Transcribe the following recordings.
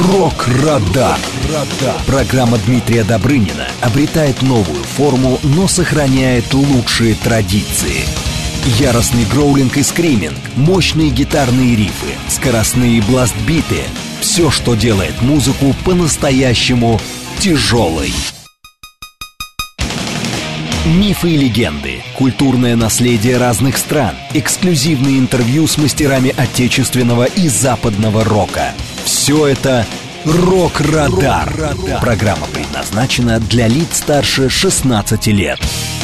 Рок-Радар. Программа Дмитрия Добрынина обретает новую форму, но сохраняет лучшие традиции. Яростный гроулинг и скриминг, мощные гитарные рифы, скоростные бластбиты — все, что делает музыку по-настоящему тяжелой. Мифы и легенды, культурное наследие разных стран, эксклюзивные интервью с мастерами отечественного и западного рока. Все это «Рок-Радар». Программа предназначена для лиц старше 16 лет.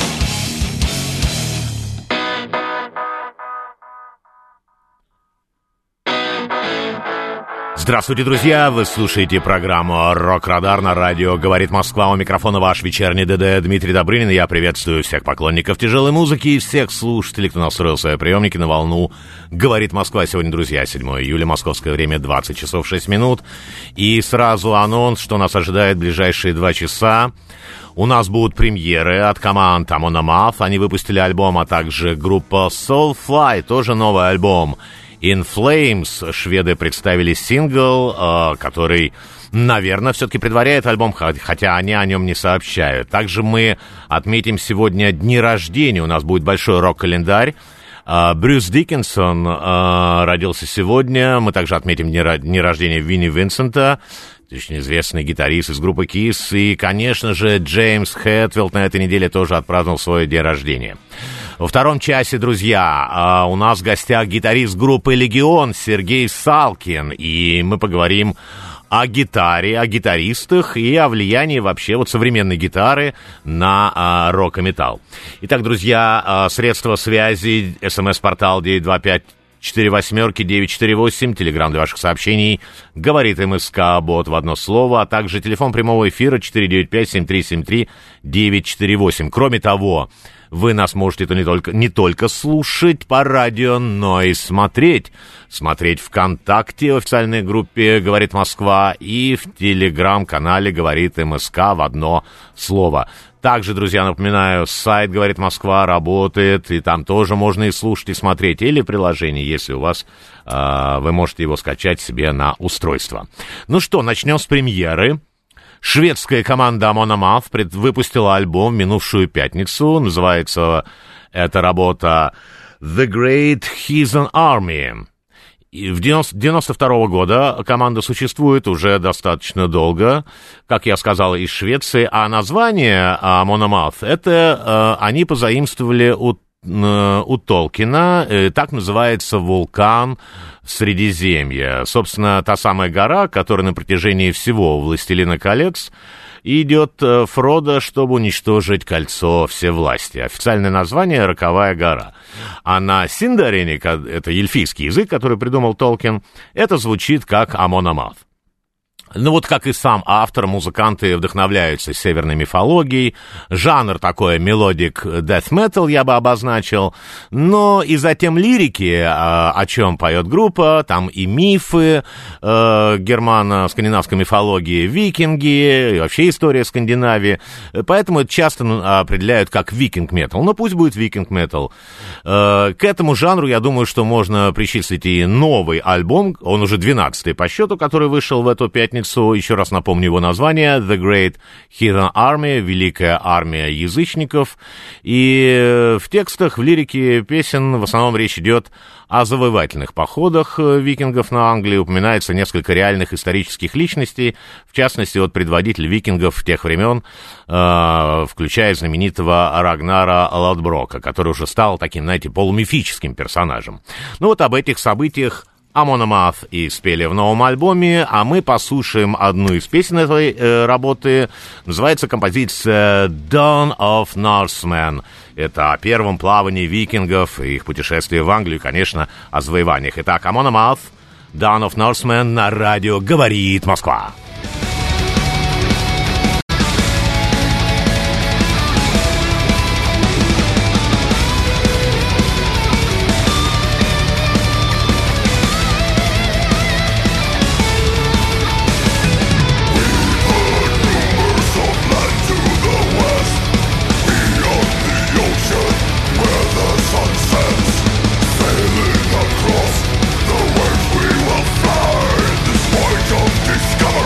Здравствуйте, друзья! Вы слушаете программу «Рок-Радар» на радио «Говорит Москва». У микрофона ваш вечерний ДД Дмитрий Добрынин. Я приветствую всех поклонников тяжелой музыки и всех слушателей, кто настроил свои приемники на волну «Говорит Москва». Сегодня, друзья, 7 июля, московское время, 20 часов 6 минут. И сразу анонс, что нас ожидает в ближайшие 2 часа. У нас будут премьеры от команд Amon Amarth. Они выпустили альбом, а также группа Soulfly, тоже новый альбом. In Flames шведы представили сингл, который, наверное, все-таки предваряет альбом, хотя они о нем не сообщают. Также мы отметим сегодня дни рождения. У нас будет большой рок-календарь. Брюс Диккенсон родился сегодня. Мы также отметим дни рождения Винни Винсента, очень известный гитарист из группы Kiss. И, конечно же, Джеймс Хэтфилд на этой неделе тоже отпраздновал свой день рождения. Во втором часе, друзья, у нас в гостях гитарист группы «Легион» Сергей Салкин. И мы поговорим о гитаре, о гитаристах и о влиянии вообще вот современной гитары на рок и металл. Итак, друзья, средства связи, СМС-портал 925-48-948, телеграм для ваших сообщений, говорит МСК, бот в одно слово, а также телефон прямого эфира 495-7373-948. Кроме того, вы нас можете не только слушать по радио, но и смотреть. Смотреть ВКонтакте, в официальной группе «Говорит Москва», и в телеграм-канале «Говорит МСК» в одно слово. Также, друзья, напоминаю, сайт «Говорит Москва» работает, и там тоже можно и слушать, и смотреть. Или приложение, если у вас, вы можете его скачать себе на устройство. Ну что, начнем с премьеры. Шведская команда Amon Amarth выпустила альбом в минувшую пятницу. Называется эта работа «The Great Heathen Army». И в 92 года команда существует уже достаточно долго, как я сказал, из Швеции. А название Amon Amarth это они позаимствовали у Толкина, так называется вулкан Средиземья. Собственно, та самая гора, которая на протяжении всего «Властелина колец» идет Фродо, чтобы уничтожить кольцо всевластия. Официальное название — Роковая гора. А на синдарине, это эльфийский язык, который придумал Толкин, это звучит как Amon Amarth. Ну вот как и сам автор, музыканты вдохновляются северной мифологией. Жанр такой мелодик death metal я бы обозначил. Но и затем лирики, о чем поет группа, там и мифы германо-скандинавской мифологии, викинги, и вообще история Скандинавии. Поэтому это часто определяют как викинг-метал. Но пусть будет викинг-метал. К этому жанру, я думаю, что можно причислить и новый альбом. Он уже 12-й по счету, который вышел в эту пятницу. Еще раз напомню его название: The Great Heathen Army, Великая армия язычников. И в текстах, в лирике песен в основном речь идет о завоевательных походах викингов на Англию. Упоминается несколько реальных исторических личностей, в частности, от предводителя викингов тех времен, включая знаменитого Рагнара Лодброка, который уже стал таким, знаете, полумифическим персонажем. Ну вот об этих событиях Amon Amarth и спели в новом альбоме, а мы послушаем одну из песен этой работы. Называется композиция «Dawn of Norsemen». Это о первом плавании викингов и их путешествии в Англию, конечно, о завоеваниях. Итак, Amon Amarth, «Dawn of Norsemen» на радио «Говорит Москва». Across the world we will fly, despite of discovery.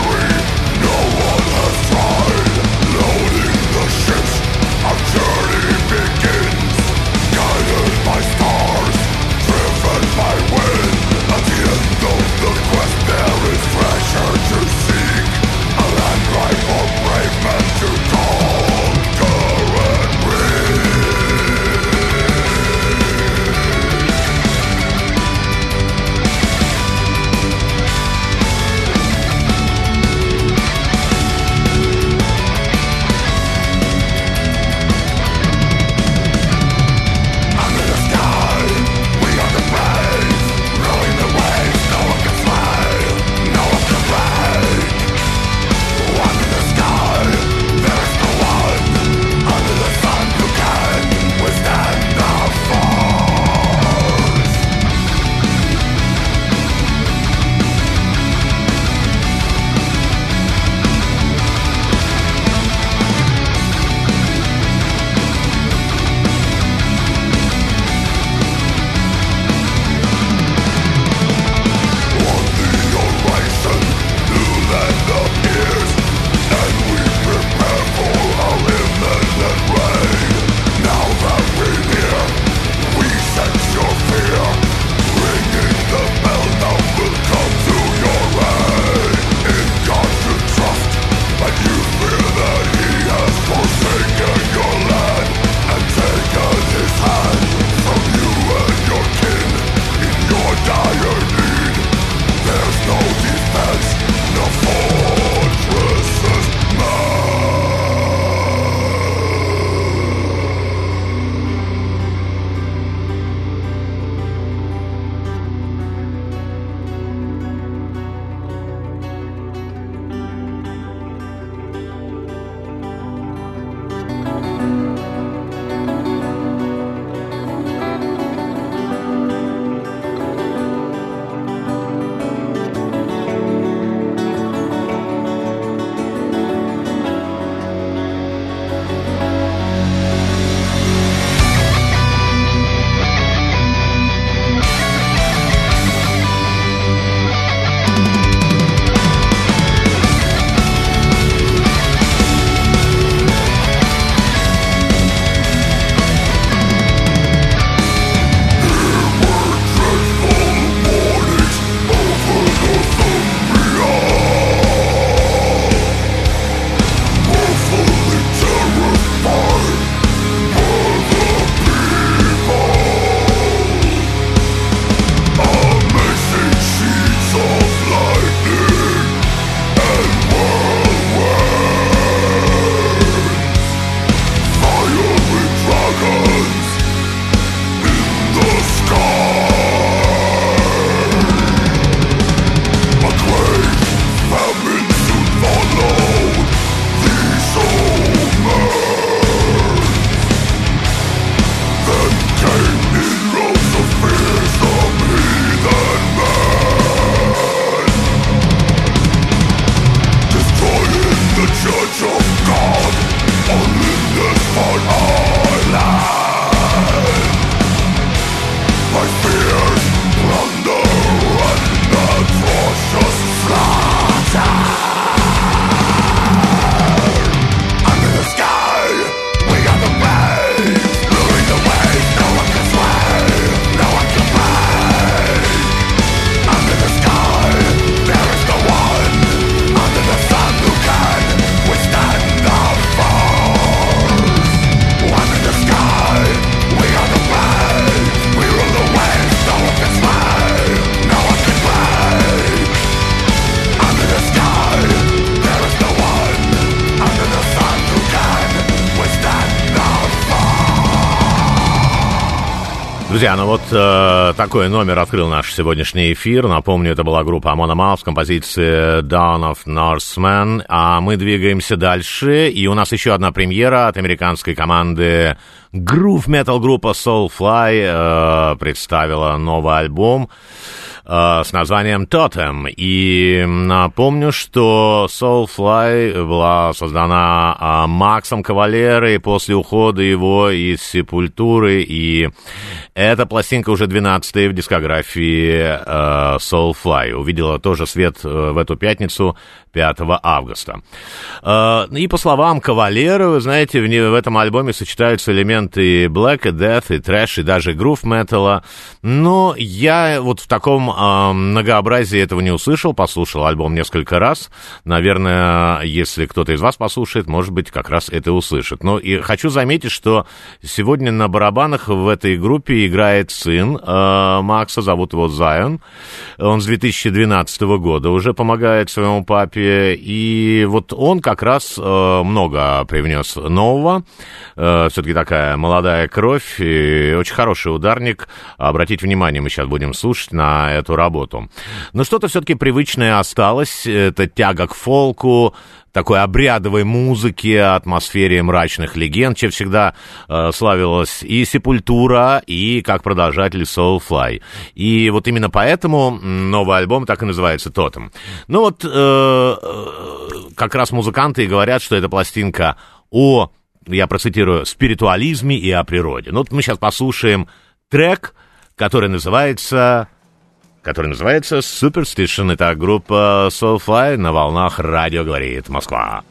Друзья, ну вот такой номер открыл наш сегодняшний эфир. Напомню, это была группа Amon Amarth с композицией Dawn of Norseman. А мы двигаемся дальше. И у нас еще одна премьера от американской команды Groove Metal группа Soulfly представила новый альбом с названием Totem. И напомню, что Soulfly была создана Максом Кавалерой после ухода его из Сепультуры, и эта пластинка уже 12-я в дискографии Soulfly. Увидела тоже свет в эту пятницу, 5 августа. И по словам Кавалера, вы знаете, в этом альбоме сочетаются элементы Black, и Death, и Trash, и даже Groove Metal. Но я вот в таком многообразии этого не услышал, послушал альбом несколько раз. Наверное, если кто-то из вас послушает, может быть, как раз это услышит. Но и хочу заметить, что сегодня на барабанах в этой группе играет сын Макса, зовут его Зайон. Он с 2012 года уже помогает своему папе. И вот он как раз много привнес нового. Все-таки такая молодая кровь и очень хороший ударник. Обратите внимание, мы сейчас будем слушать на эту работу. Но что-то все-таки привычное осталось. Это тяга к фолку, такой обрядовой музыке, атмосфере мрачных легенд, чем всегда славилась и Сепультура, и как продолжатель Soulfly. И вот именно поэтому новый альбом так и называется Totem. Ну вот как раз музыканты и говорят, что эта пластинка о, я процитирую, спиритуализме и о природе. Ну вот мы сейчас послушаем трек, который называется Superstition. Это группа Soulfly на волнах радио «Говорит Москва».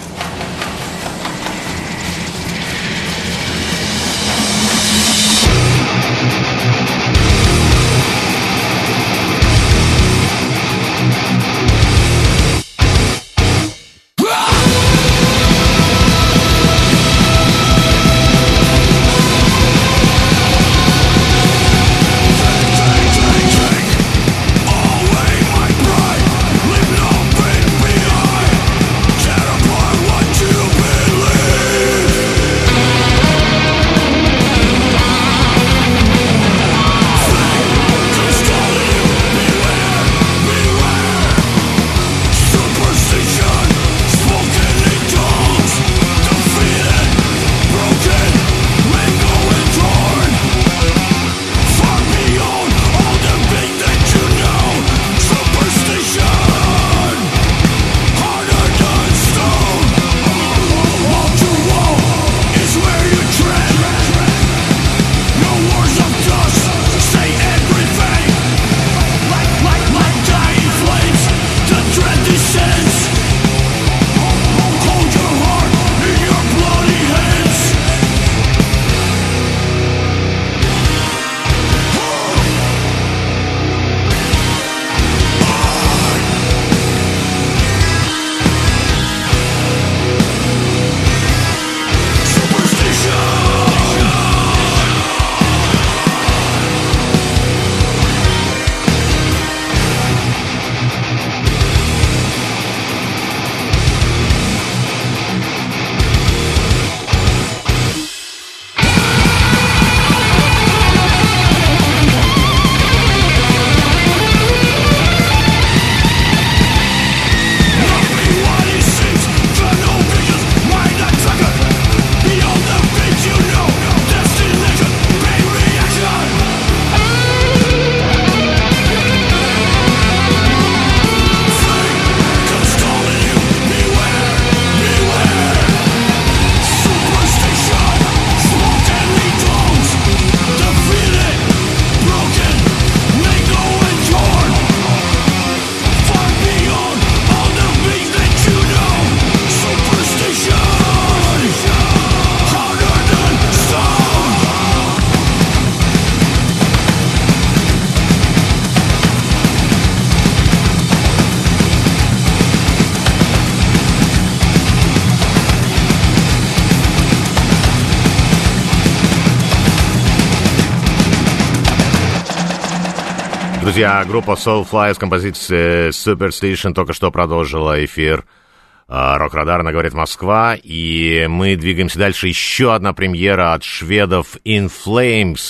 Друзья, группа Soulfly с композицией Superstition только что продолжила эфир Рок-Радар на «Говорит Москва», и мы двигаемся дальше. Еще одна премьера от шведов In Flames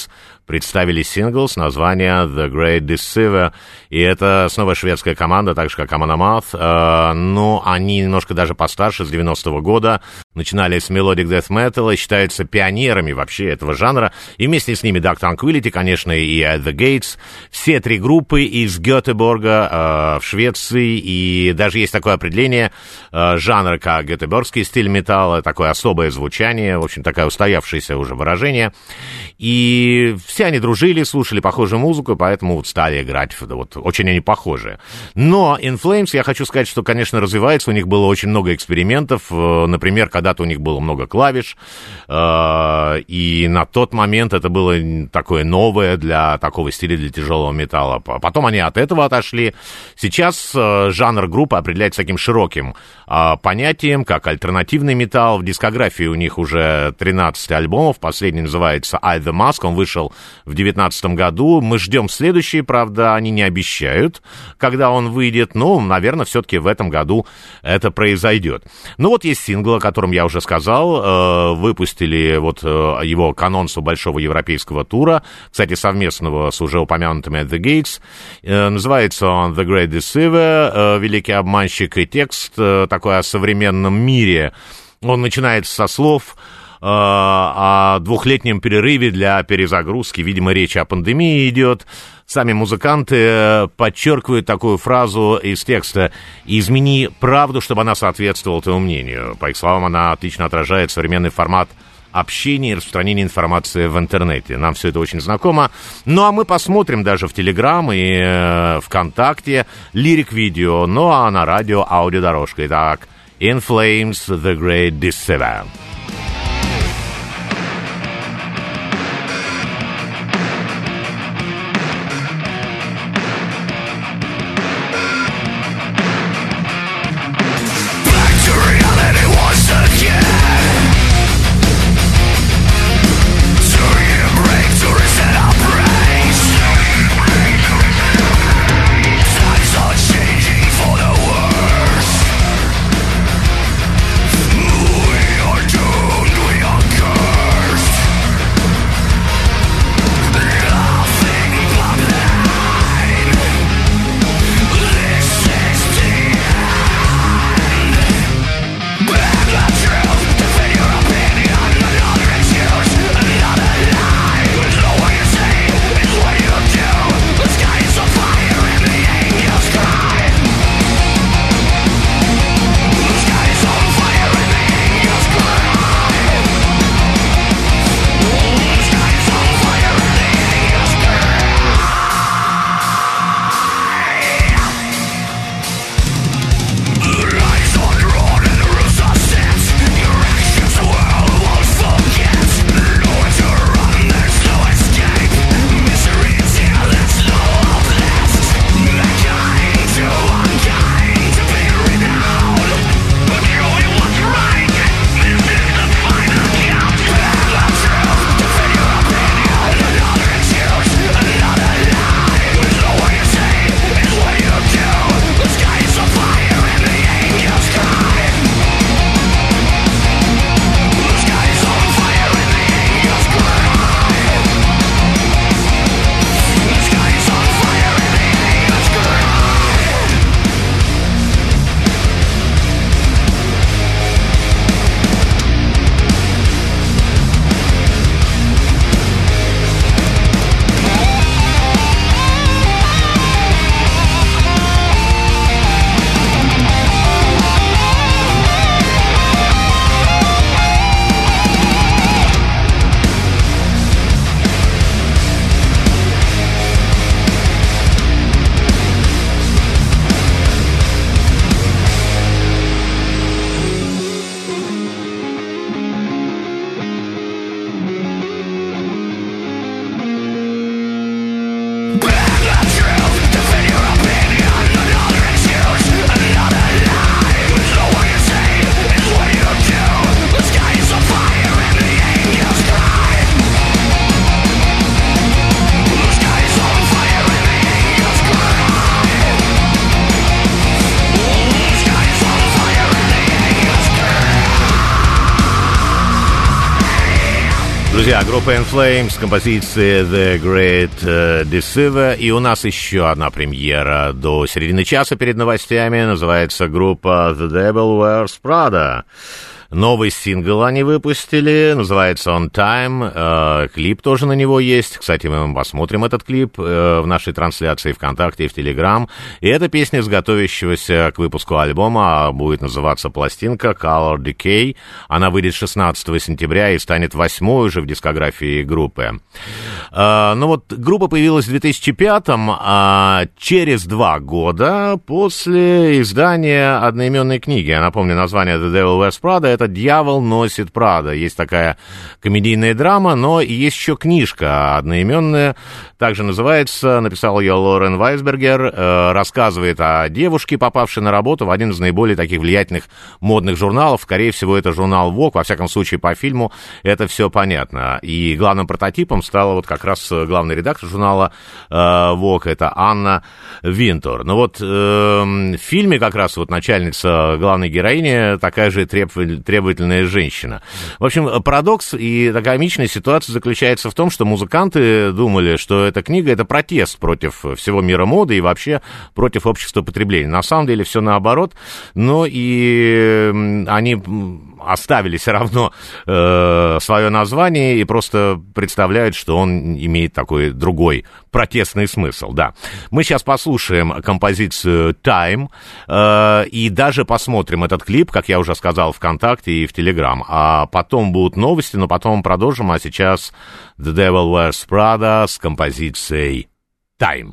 представили сингл с названием The Great Deceiver. И это снова шведская команда, так же, как Amon Amarth. Но они немножко даже постарше, с 90-го года. Начинали с Melodic Death Metal и считаются пионерами вообще этого жанра. И вместе с ними Dark Tranquillity, конечно, и At the Gates. Все три группы из Гетеборга в Швеции. И даже есть такое определение жанра, как гетеборгский стиль металла. Такое особое звучание, в общем, такое устоявшееся уже выражение. И все они дружили, слушали похожую музыку, поэтому вот стали играть. Вот, очень они похожи. Но In Flames, я хочу сказать, что, конечно, развивается. У них было очень много экспериментов. Например, когда-то у них было много клавиш. И на тот момент это было такое новое для такого стиля, для тяжелого металла. Потом они от этого отошли. Сейчас жанр группы определяется таким широким понятием, как альтернативный металл. В дискографии у них уже 13 альбомов. Последний называется I The Mask. Он вышел в 2019 году. Мы ждем следующий, правда, они не обещают, когда он выйдет. Но, наверное, все-таки в этом году это произойдет. Ну вот есть сингл, о котором я уже сказал. Выпустили вот его к анонсу большого европейского тура. Кстати, совместного с уже упомянутыми At The Gates. Называется он The Great Deceiver, Великий обманщик. И текст такой о современном мире. Он начинается со слов о двухлетнем перерыве для перезагрузки. Видимо, речь о пандемии идет. Сами музыканты подчеркивают такую фразу из текста: «Измени правду, чтобы она соответствовала твоему мнению». По их словам, она отлично отражает современный формат общения и распространения информации в интернете. Нам все это очень знакомо. Ну, а мы посмотрим даже в Телеграм и ВКонтакте лирик-видео, ну, а на радио аудиодорожка. Итак, In Flames, The Great Deceiver. We are Друзья, группа In Flames, композиция The Great Deceiver. И у нас еще одна премьера до середины часа перед новостями. Называется группа The Devil Wears Prada. Новый сингл они выпустили, называется On Time, клип тоже на него есть, кстати, мы посмотрим этот клип в нашей трансляции ВКонтакте и в Телеграм, и эта песня с готовящегося к выпуску альбома, будет называться пластинка Color Decay, она выйдет 16 сентября и станет 8-й уже в дискографии группы. Ну вот, группа появилась в 2005-м, а через 2 года после издания одноименной книги, я напомню название The Devil Wears Prada, это «Дьявол носит Прада». Есть такая комедийная драма, но и есть еще книжка одноименная, также называется, написал ее Лорен Вайсбергер, рассказывает о девушке, попавшей на работу в один из наиболее таких влиятельных модных журналов, скорее всего, это журнал Vogue, во всяком случае, по фильму это все понятно. И главным прототипом стала вот как раз главный редактор журнала Vogue, это Анна Винтур. Но вот в фильме как раз вот начальница главной героини такая же требовательная женщина. В общем, парадокс и такая комичная ситуация заключается в том, что музыканты думали, что эта книга — это протест против всего мира моды и вообще против общества потребления. На самом деле все наоборот, но и они оставили все равно свое название и просто представляют, что он имеет такой другой протестный смысл, да. Мы сейчас послушаем композицию Time и даже посмотрим этот клип, как я уже сказал, ВКонтакте и в Телеграм. А потом будут новости, но потом продолжим, а сейчас The Devil Wears Prada с композицией Time.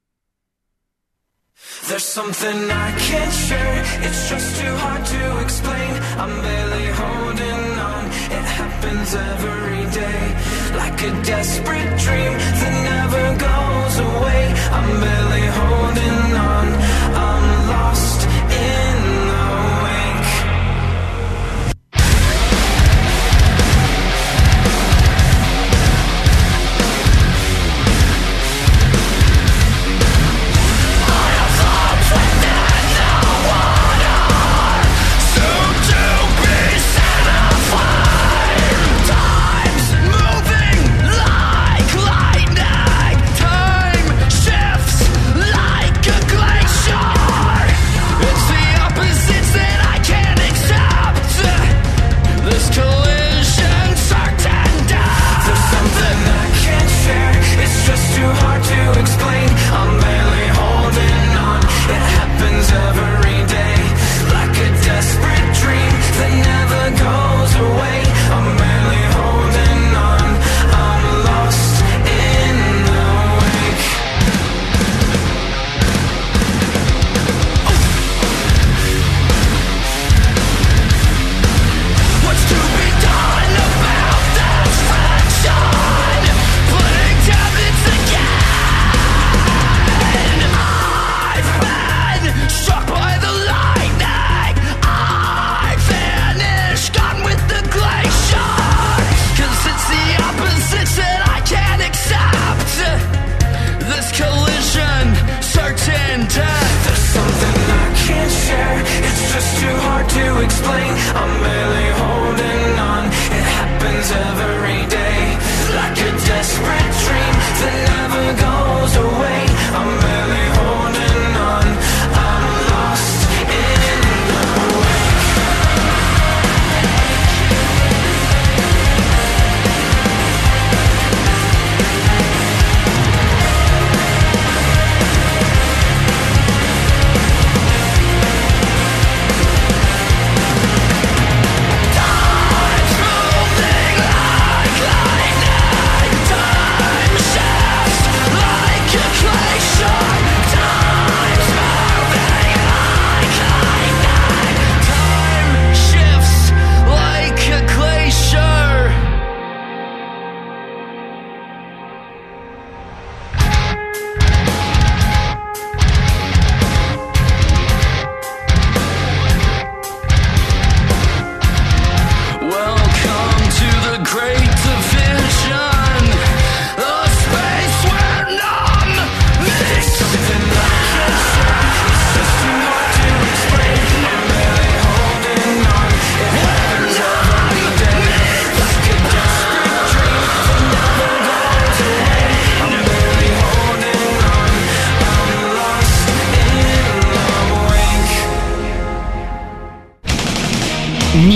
There's something I can't share, it's just too hard to explain. I'm barely holding on, it happens every day. Like a desperate dream that never goes away. I'm barely holding on, I'm lost in the wake.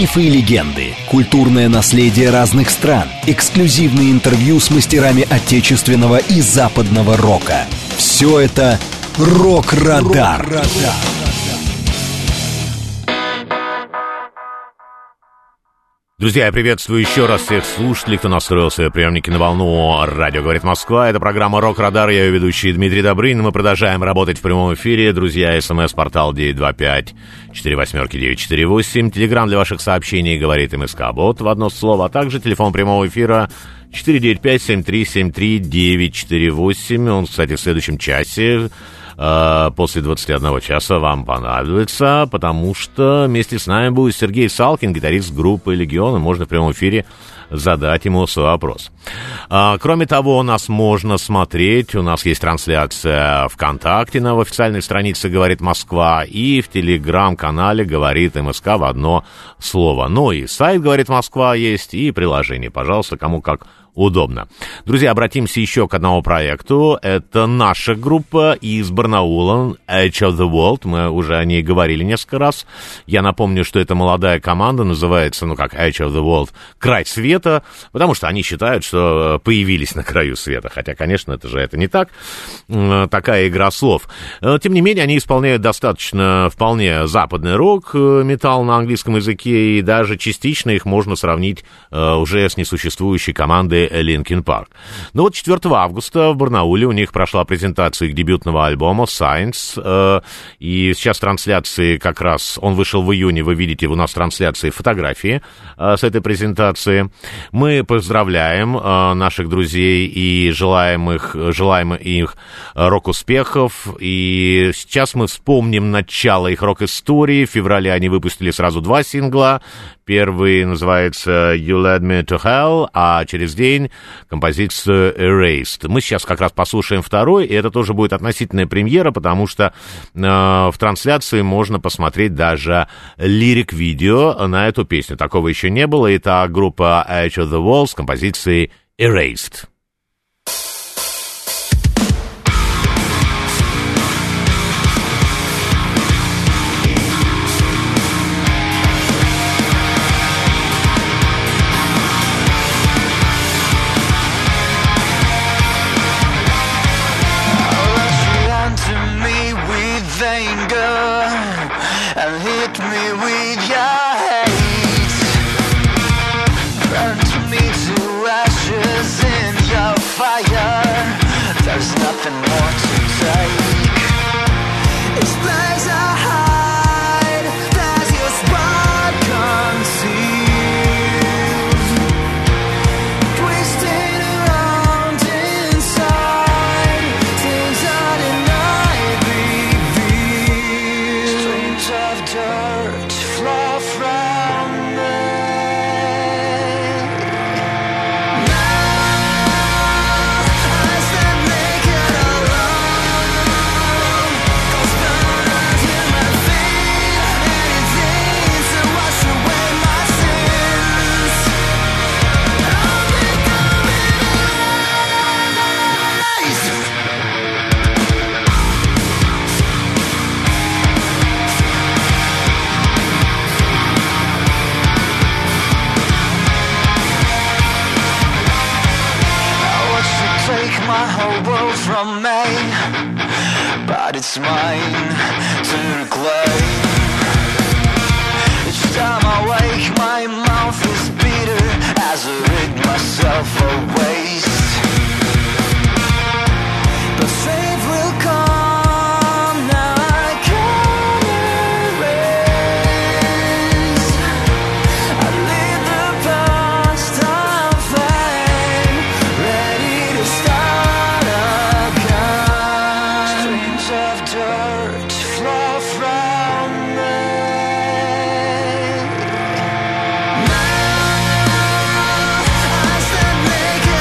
Мифы и легенды, культурное наследие разных стран, эксклюзивные интервью с мастерами отечественного и западного рока. Все это «Рок-Радар». Друзья, я приветствую еще раз всех слушателей, кто настроил свои приемники на волну. Радио «Говорит Москва». Это программа «Рок-Радар». Я ее ведущий Дмитрий Добрынин. Мы продолжаем работать в прямом эфире. Друзья, СМС-портал 925-48-948. Телеграм для ваших сообщений «Говорит МСК-бот» в одно слово. А также телефон прямого эфира 495-7373-948. Он, кстати, в следующем часе после 21 часа вам понадобится, потому что вместе с нами будет Сергей Салкин, гитарист группы «Легион», и можно в прямом эфире задать ему свой вопрос. Кроме того, нас можно смотреть, у нас есть трансляция ВКонтакте в официальной странице «Говорит Москва» и в Телеграм-канале «Говорит МСК» в одно слово. Ну и сайт «Говорит Москва» есть, и приложение. Пожалуйста, кому как удобно. Друзья, обратимся еще к одному проекту. Это наша группа из Барнаула, Edge of the World. Мы уже о ней говорили несколько раз. Я напомню, что это молодая команда, называется, Edge of the World, край света, потому что они считают, что появились на краю света. Хотя, конечно, это не так. Такая игра слов. Тем не менее, они исполняют вполне западный рок, металл на английском языке, и даже частично их можно сравнить уже с несуществующей командой Linkin Park. 4 августа в Барнауле у них прошла презентация их дебютного альбома Science, и сейчас трансляции как раз, он вышел в июне, вы видите у нас трансляции фотографии с этой презентации. Мы поздравляем наших друзей и желаем их рок-успехов, и сейчас мы вспомним начало их рок-истории. В феврале они выпустили сразу 2 сингла. Первый называется You Led Me to Hell, а через день композицию Erased. Мы сейчас как раз послушаем второй, и это тоже будет относительная премьера, потому что в трансляции можно посмотреть даже лирик-видео на эту песню. Такого еще не было. Итак, группа Edge of the World с композицией Erased. There's nothing more to take. It's place I hide. There's your spot concealed, twisting around inside things I denied revealed. Streams of dirt flow from me. My whole world from me, but it's mine to reclaim. Each time I wake, my mouth is bitter as I rid myself of waste. The strength will come, now I can't erase. I leave the past, I'm fine, ready to start again. Streams of dirt flow from me. Now I stand naked.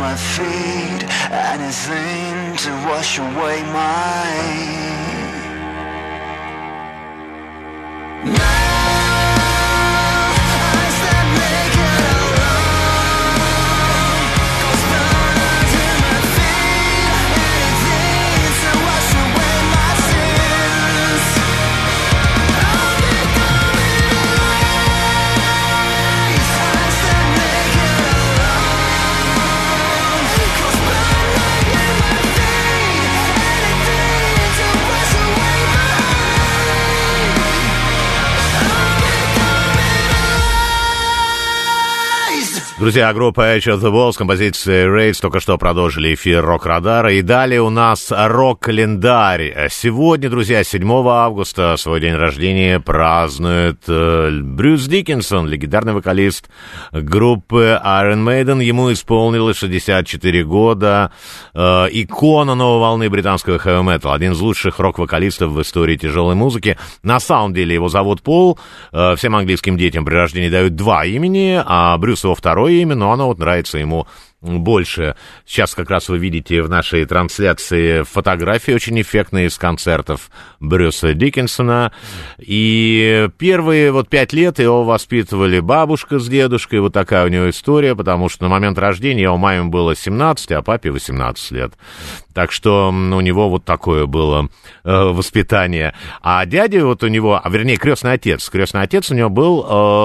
my feet, anything to wash away my Друзья, группа Edge of the Wall с композицией Raids только что продолжили эфир Рок-Радара. И далее у нас рок-календарь. Сегодня, друзья, 7 августа свой день рождения празднует Брюс Диккинсон, легендарный вокалист группы Iron Maiden. Ему исполнилось 64 года. Икона новой волны британского хэви-метал. Один из лучших рок-вокалистов в истории тяжелой музыки. На самом деле его зовут Пол. Всем английским детям при рождении дают 2 имени, а Брюс его второе имя, но оно вот нравится ему больше. Сейчас как раз вы видите в нашей трансляции фотографии очень эффектные из концертов Брюса Диккинсона. И первые 5 лет его воспитывали бабушка с дедушкой. Вот такая у него история, потому что на момент рождения у маме было 17, а папе 18 лет. Так что у него вот такое было воспитание. А дядя вот у него, вернее, крестный отец у него был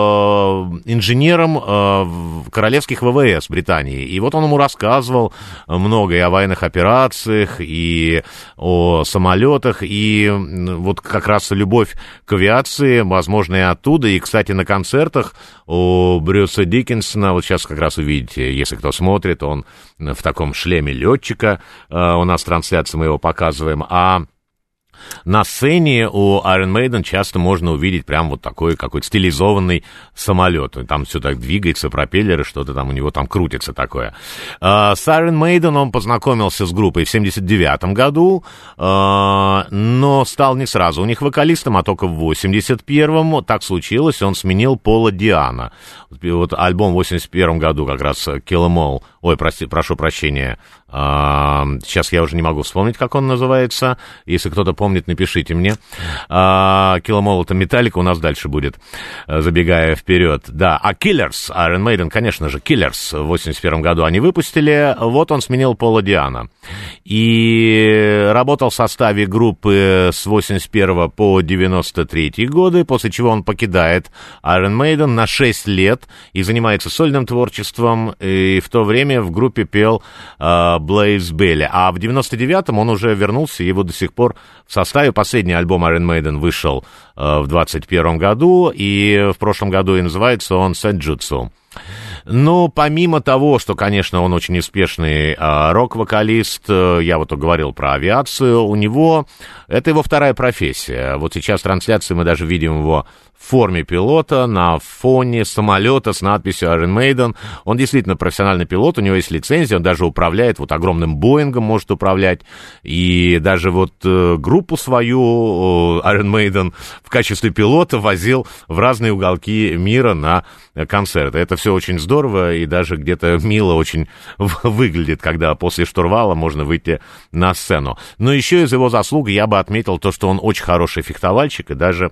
инженером королевских ВВС Британии. И вот он ему рассказывал много и о военных операциях, и о самолетах, и вот как раз любовь к авиации, возможно, и оттуда. И, кстати, на концертах у Брюса Диккинсона, вот сейчас как раз увидите, если кто смотрит, он в таком шлеме летчика, у нас трансляцию мы его показываем, а на сцене у Iron Maiden часто можно увидеть прям вот такой какой-то стилизованный самолет. Там все так двигается, пропеллеры, что-то там у него там крутится такое. С Iron Maiden он познакомился с группой в 79 году, но стал не сразу у них вокалистом, а только в 81-м. Так случилось, он сменил Пола Диана. Вот альбом в 81 году как раз Kill 'Em All. Ой, прошу прощения. Сейчас я уже не могу вспомнить, как он называется. Если кто-то помнит, напишите мне. Kill 'Em All — это Металлика, у нас дальше будет, забегая вперед. Да, а Killers, Iron Maiden, конечно же, Killers в 81 году они выпустили. Вот он сменил Пола Диана. И работал в составе группы с 81 по 93 годы, после чего он покидает Iron Maiden на 6 лет и занимается сольным творчеством. И в то время в группе пел Блейз Белли. А в 99-м он уже вернулся, его до сих пор в составе. Последний альбом Iron Maiden вышел в 21 году, и в прошлом году и называется он «Сэнджутсу». Но помимо того, что, конечно, он очень успешный рок-вокалист, я вот говорил про авиацию, у него, это его вторая профессия. Вот сейчас в трансляции мы даже видим его в форме пилота на фоне самолета с надписью Iron Maiden. Он действительно профессиональный пилот, у него есть лицензия, он даже управляет вот огромным Боингом, может управлять, и даже вот группу свою Iron Maiden в качестве пилота возил в разные уголки мира на концерты. Это все очень здорово и даже где-то мило очень выглядит, когда после штурвала можно выйти на сцену. Но еще из его заслуг я бы отметил то, что он очень хороший фехтовальщик и даже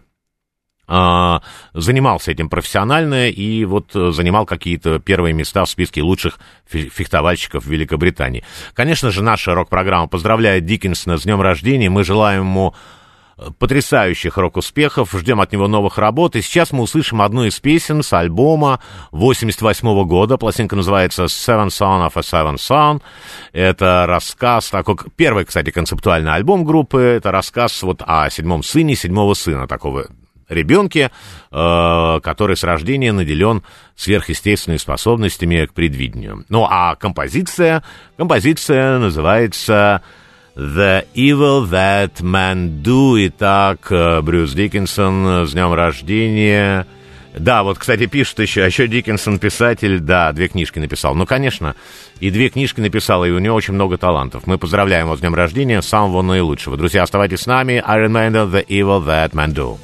занимался этим профессионально и вот занимал какие-то первые места в списке лучших фехтовальщиков в Великобритании. Конечно же, наша рок-программа поздравляет Диккинсона с днем рождения. Мы желаем ему потрясающих рок-успехов, ждем от него новых работ. И сейчас мы услышим одну из песен с альбома 88 года. Пластинка называется «Seven Son of a Seven Son». Это рассказ, такой, первый, кстати, концептуальный альбом группы. Это рассказ вот о седьмом сыне седьмого сына, такого ребенке, который с рождения наделен сверхъестественными способностями к предвидению. Ну, а композиция называется «The Evil That Men Do». Итак, Брюс Диккинсон с днем рождения. Да, вот, кстати, пишут еще Диккинсон писатель, да, 2 книжки написал. Ну, конечно, и 2 книжки написал, и у него очень много талантов. Мы поздравляем его с днем рождения, самого наилучшего. Друзья, оставайтесь с нами. Iron Maiden, «The Evil That Men Do».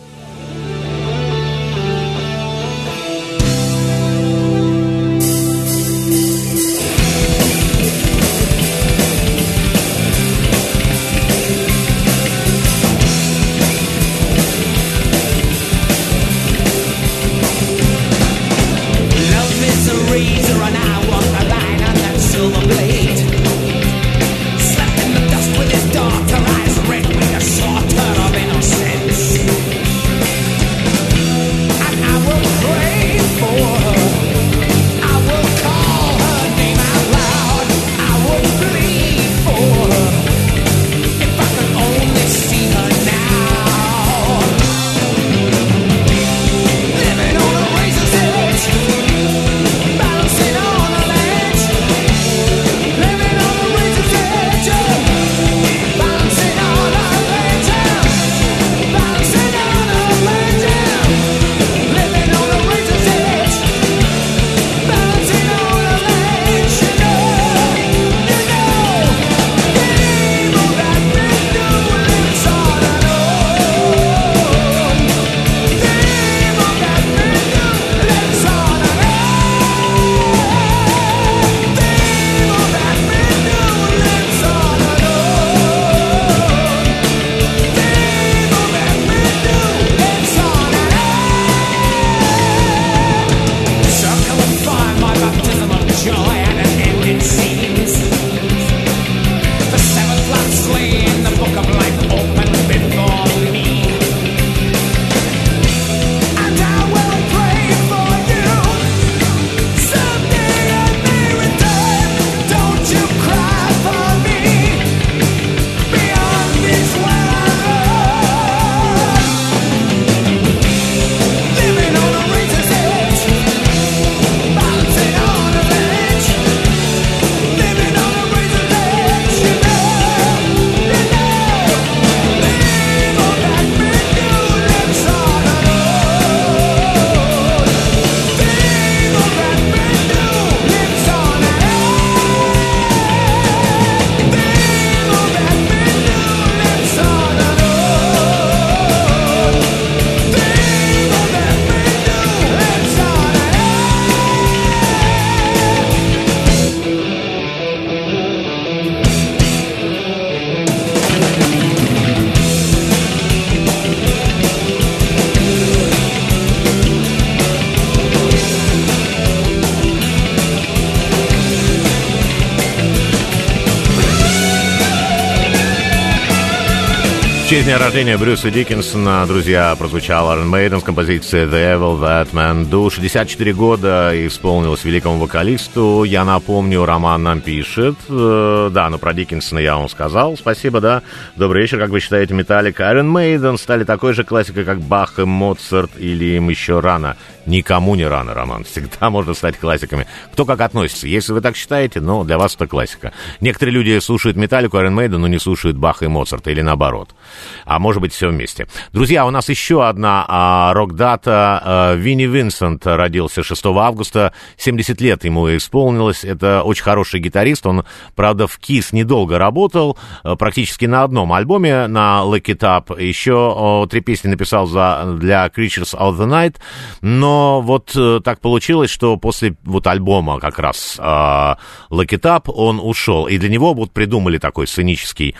В честь дня рождения Брюса Диккенсона, друзья, прозвучал Iron Maiden с композицией The Evil That Man Do. 64 года исполнилось великому вокалисту. Я напомню, Роман нам пишет. Да, но про Диккенсона я вам сказал. Спасибо, да. Добрый вечер. Как вы считаете, Металлика, Iron Maiden стали такой же классикой, как Бах и Моцарт, или им еще рано? Никому не рано, Роман. Всегда можно стать классиками. Кто как относится. Если вы так считаете, ну, для вас это классика. Некоторые люди слушают Металлику, Iron Maiden, но не слушают Баха и Моцарта, или наоборот. А может быть, все вместе. Друзья, у нас еще одна рок-дата. Винни Винсент родился 6 августа. 70 лет ему исполнилось. Это очень хороший гитарист. Он, правда, в Kiss недолго работал. Практически на одном альбоме, на Lick It Up. Еще 3 песни написал для Creatures of the Night. Но вот так получилось, что после вот альбома как раз Lick It Up он ушел. И для него вот придумали такой сценический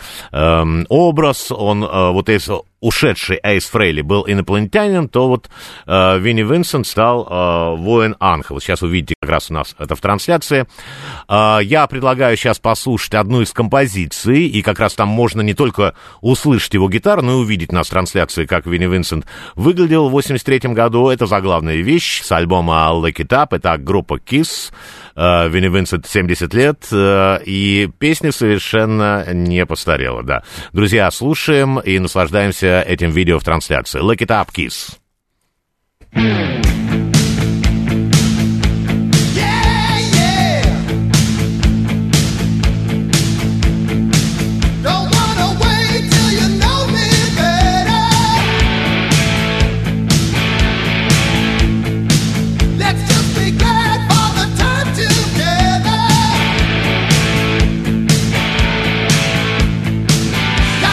образ. Он вот если ушедший Эйс Фрейли был инопланетянин, то вот Винни Винсент стал воин-ангел. Сейчас увидите как раз у нас это в трансляции. Я предлагаю сейчас послушать одну из композиций, и как раз там можно не только услышать его гитару, но и увидеть нас в трансляции, как Винни Винсент выглядел в 83 году. Это заглавная вещь с альбома Lick It Up. Это группа Kiss. Винни Винсент 70 лет, и песня совершенно не постарела, да. Друзья, слушаем и наслаждаемся этим видео в трансляции. Lick It Up, Kiss.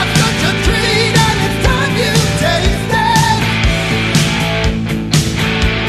Treat and it's time you taste it.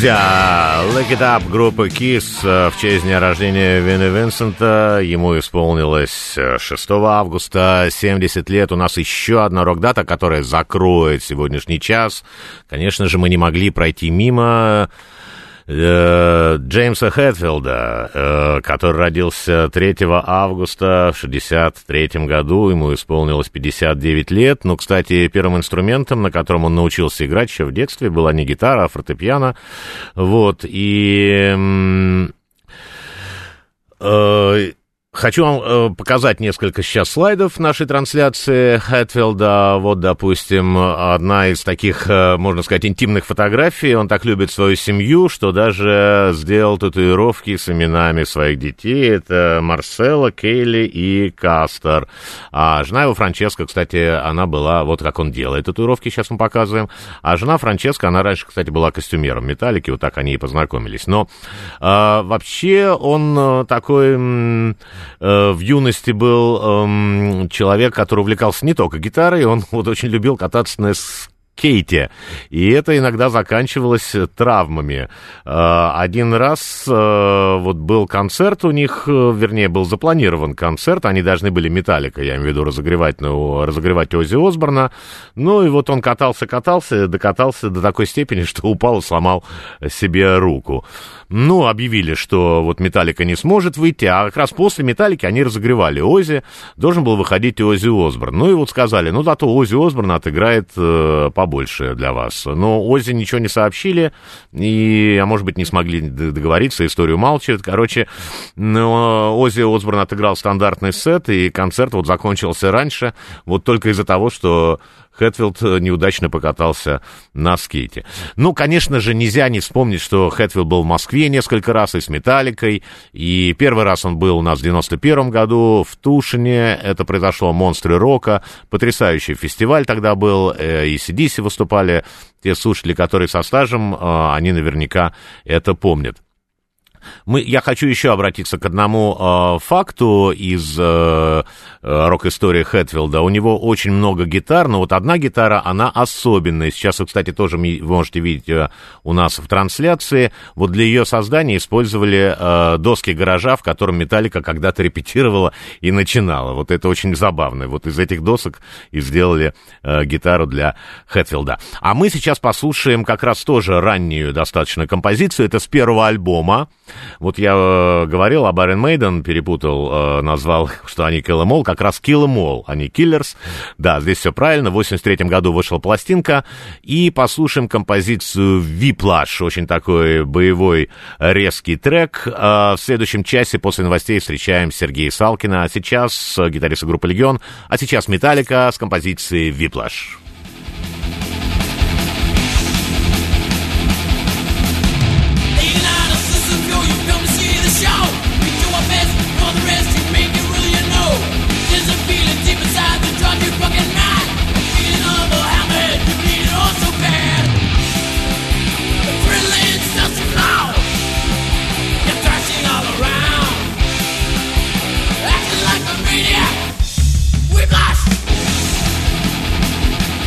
Друзья, Lick It Up группы Kiss в честь дня рождения Винни Винсента. Ему исполнилось 6 августа, 70 лет. У нас еще одна рок-дата, которая закроет сегодняшний час. Конечно же, мы не могли пройти мимо Джеймса Хэтфилда, который родился 3 августа в 1963 году, ему исполнилось 59 лет. Но, кстати, первым инструментом, на котором он научился играть еще в детстве, была не гитара, а фортепиано. Вот, и хочу вам показать несколько сейчас слайдов нашей трансляции Хэтфилда. Вот, допустим, одна из таких, можно сказать, интимных фотографий. Он так любит свою семью, что даже сделал татуировки с именами своих детей. Это Марселла, Кейли и Кастер. А жена его, Франческа, кстати, она была, вот как он делает татуировки, сейчас мы показываем. А жена Франческа, она раньше, кстати, была костюмером Металлики, вот так они и познакомились. Но вообще он такой... В юности был человек, который увлекался не только гитарой, он вот очень любил кататься на скейте, и это иногда заканчивалось травмами. Один раз вот был концерт у них, вернее, был запланирован концерт, они должны были Металлика, я имею в виду, разогревать Оззи Осборна, ну и вот он докатался до такой степени, что упал и сломал себе руку. Ну, объявили, что вот Металлика не сможет выйти, а как раз после Металлики они разогревали Оззи, должен был выходить Оззи Осборн. Ну и вот сказали, ну зато Оззи Осборн отыграет побольше для вас. Но Оззи ничего не сообщили, а может быть не смогли договориться, историю молчат. Короче, Оззи Осборн отыграл стандартный сет, и концерт вот закончился раньше, вот только из-за того, что Хэтфилд неудачно покатался на скейте. Ну, конечно же, нельзя не вспомнить, что Хэтфилд был в Москве несколько раз и с Металликой. И первый раз он был у нас в 91 году в Тушине. Это произошло в «Монстре рока». Потрясающий фестиваль тогда был. И AC/DC выступали. Те слушатели, которые со стажем, они наверняка это помнят. Я хочу еще обратиться к одному факту из рок-истории Хэтфилда. У него очень много гитар, но вот одна гитара, она особенная. Сейчас вы, кстати, тоже можете видеть у нас в трансляции. Вот для ее создания использовали доски гаража, в котором Металлика когда-то репетировала и начинала. Вот это очень забавно. Вот из этих досок и сделали гитару для Хэтфилда. А мы сейчас послушаем как раз тоже раннюю достаточно композицию. Это с первого альбома. Вот я говорил об Iron Maiden, перепутал, назвал, что они Kill 'Em All, как раз Kill 'Em All, а не Killers. Да, здесь все правильно, в 83 году вышла пластинка, и послушаем композицию Whiplash, очень такой боевой резкий трек. В следующем часе после новостей встречаем Сергея Салкина, а сейчас гитариста группы Легион, а сейчас Металлика с композицией Whiplash. Whiplash!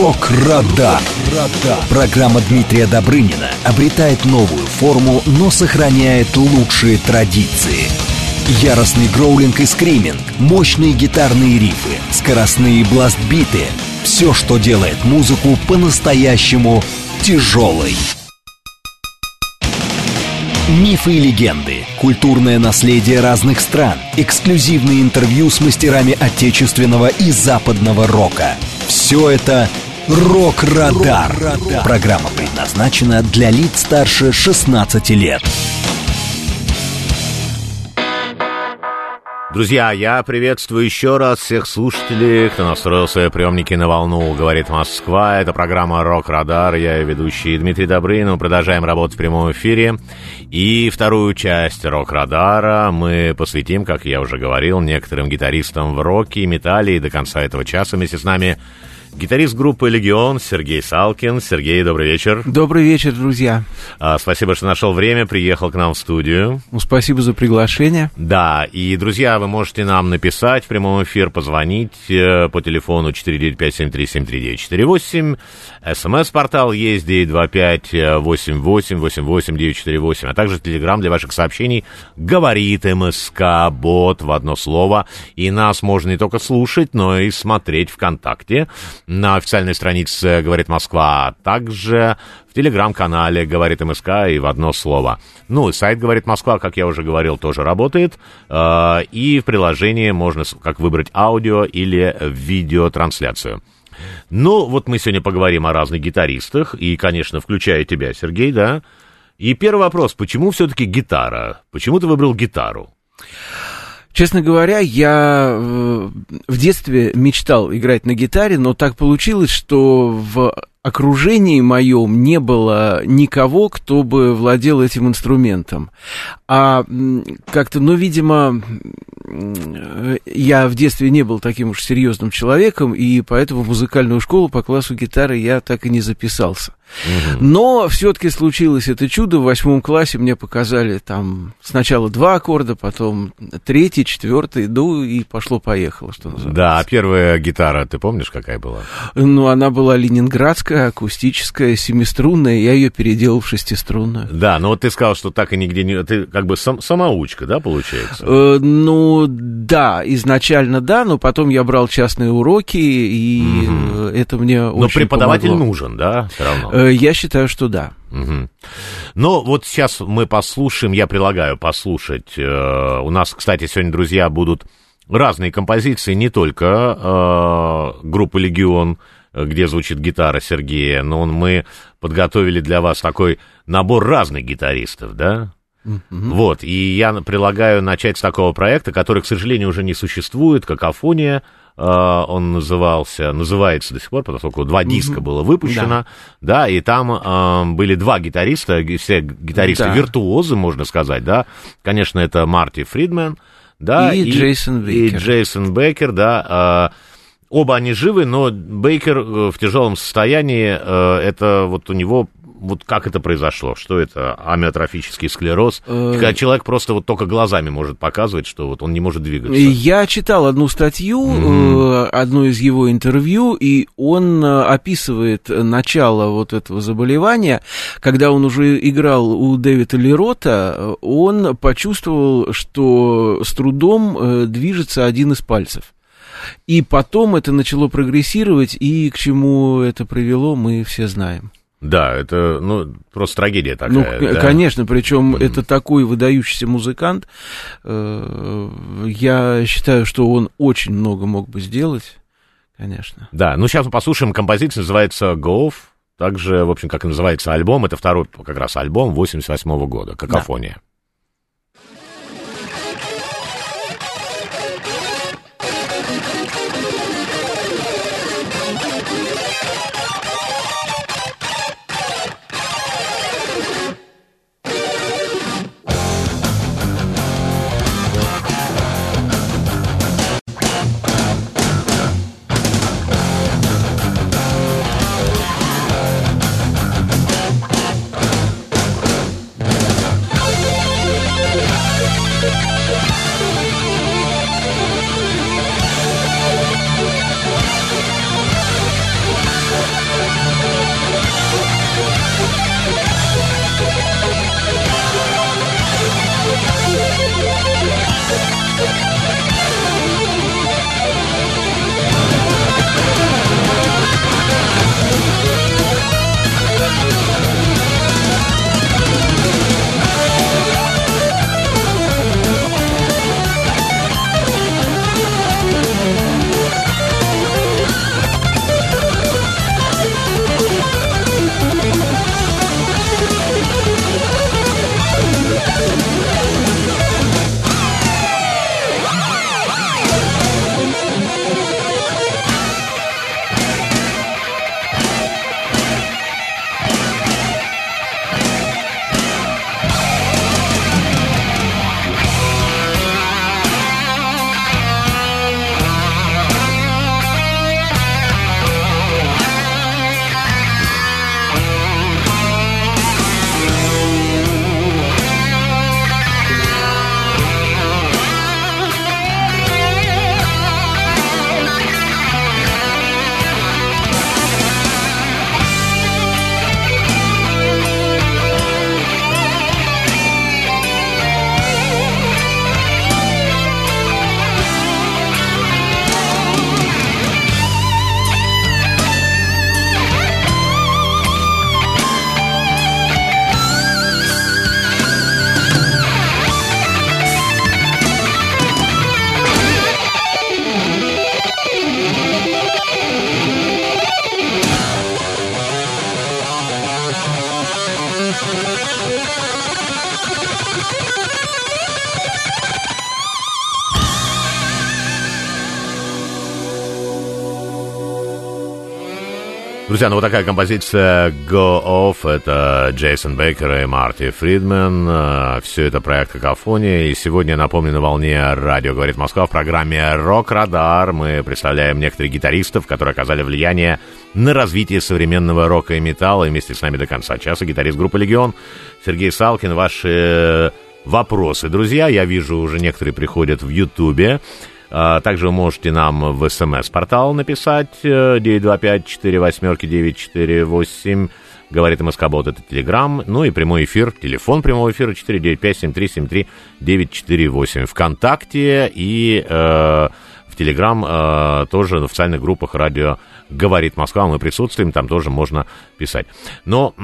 Рок-Радар. Программа Дмитрия Добрынина обретает новую форму, но сохраняет лучшие традиции. Яростный гроулинг и скриминг, мощные гитарные рифы, скоростные бласт-биты — все, что делает музыку по-настоящему тяжелой. Мифы и легенды, культурное наследие разных стран, эксклюзивные интервью с мастерами отечественного и западного рока. Все это «Рок-Радар». Программа предназначена для лиц старше 16 лет. Друзья, я приветствую еще раз всех слушателей, кто настроил свои приемники на волну «Говорит Москва». Это программа «Рок-Радар». Я ее ведущий Дмитрий Добрынин. Мы продолжаем работать в прямом эфире. И вторую часть «Рок-Радара» мы посвятим, как я уже говорил, некоторым гитаристам в роке и металле. И до конца этого часа вместе с нами гитарист группы «Легион» Сергей Салкин. Сергей, добрый вечер. Добрый вечер, друзья. Спасибо, что нашел время, приехал к нам в студию. Спасибо за приглашение. Да, и, друзья, вы можете нам написать в прямом эфир, позвонить по телефону 495-7373-948. СМС-портал есть 925-88-88-948, а также телеграм для ваших сообщений «Говорит МСК», бот в одно слово. И нас можно не только слушать, но и смотреть ВКонтакте на официальной странице «Говорит Москва», а также в телеграм-канале «Говорит МСК» и в одно слово. Ну, и сайт «Говорит Москва», как я уже говорил, тоже работает. И в приложении можно как выбрать аудио или видеотрансляцию. Ну, вот мы сегодня поговорим о разных гитаристах, и, конечно, включая тебя, Сергей, да? И первый вопрос, почему все-таки гитара? Почему ты выбрал гитару? Честно говоря, я в детстве мечтал играть на гитаре, но так получилось, что в окружении моем не было никого, кто бы владел этим инструментом. А как-то, видимо, я в детстве не был таким уж серьезным человеком, и поэтому в музыкальную школу по классу гитары я так и не записался. Но все-таки случилось это чудо. В 8 классе мне показали там сначала 2 аккорда, потом 3, 4, и пошло-поехало, что называется. Да, а первая гитара, ты помнишь, какая была? Она была ленинградская, акустическая, 7-струнная, я ее переделал в 6-струнную. Да, но вот ты сказал, что так и нигде не... Ты как бы самоучка, да, получается? Да, изначально да, но потом я брал частные уроки, и это мне очень помогло. Но преподаватель нужен, да, все равно? Я считаю, что да. Ну, вот сейчас мы послушаем, я предлагаю послушать. У нас, кстати, сегодня, друзья, будут разные композиции, не только группы «Легион», где звучит гитара Сергея, но мы подготовили для вас такой набор разных гитаристов, да? Вот, и я предлагаю начать с такого проекта, который, к сожалению, уже не существует, «Какофония». Он называется до сих пор, поскольку 2 диска было выпущено, да, и там были 2 гитариста, все гитаристы виртуозы, можно сказать, да, конечно, это Марти Фридман, да, и Джейсон Бейкер, да, оба они живы, но Бейкер в тяжелом состоянии, это вот у него... Вот как это произошло? Что это? Амиотрофический склероз? Когда человек просто вот только глазами может показывать, что вот он не может двигаться. Я читал одну статью, одно из его интервью, и он описывает начало вот этого заболевания. Когда он уже играл у Дэвида Ли Рота, он почувствовал, что с трудом движется один из пальцев. И потом это начало прогрессировать, и к чему это привело, мы все знаем. Да, это, просто трагедия такая. Да? Конечно, причем это такой выдающийся музыкант. Я считаю, что он очень много мог бы сделать, конечно. Да, сейчас мы послушаем композицию, называется «Go Off». Также, в общем, как и называется альбом, это второй как раз альбом 88 года, «Какофония». Друзья, ну вот такая композиция «Go Off», это Джейсон Бейкер и Марти Фридман. Все это проект «Какофония». И сегодня, напомню, на волне радио «Говорит Москва» в программе «Рок-Радар» мы представляем некоторых гитаристов, которые оказали влияние на развитие современного рока и металла. И вместе с нами до конца часа гитарист группы «Легион» Сергей Салкин. Ваши вопросы, друзья, я вижу, уже некоторые приходят в Ютубе. Также вы можете нам в СМС-портал написать 925-48-948. Говорит МСК-бот, это Телеграм. Ну и прямой эфир, телефон прямого эфира 495-7373-948. ВКонтакте и в Телеграм тоже в официальных группах радио «Говорит Москва». Мы присутствуем, там тоже можно писать. Но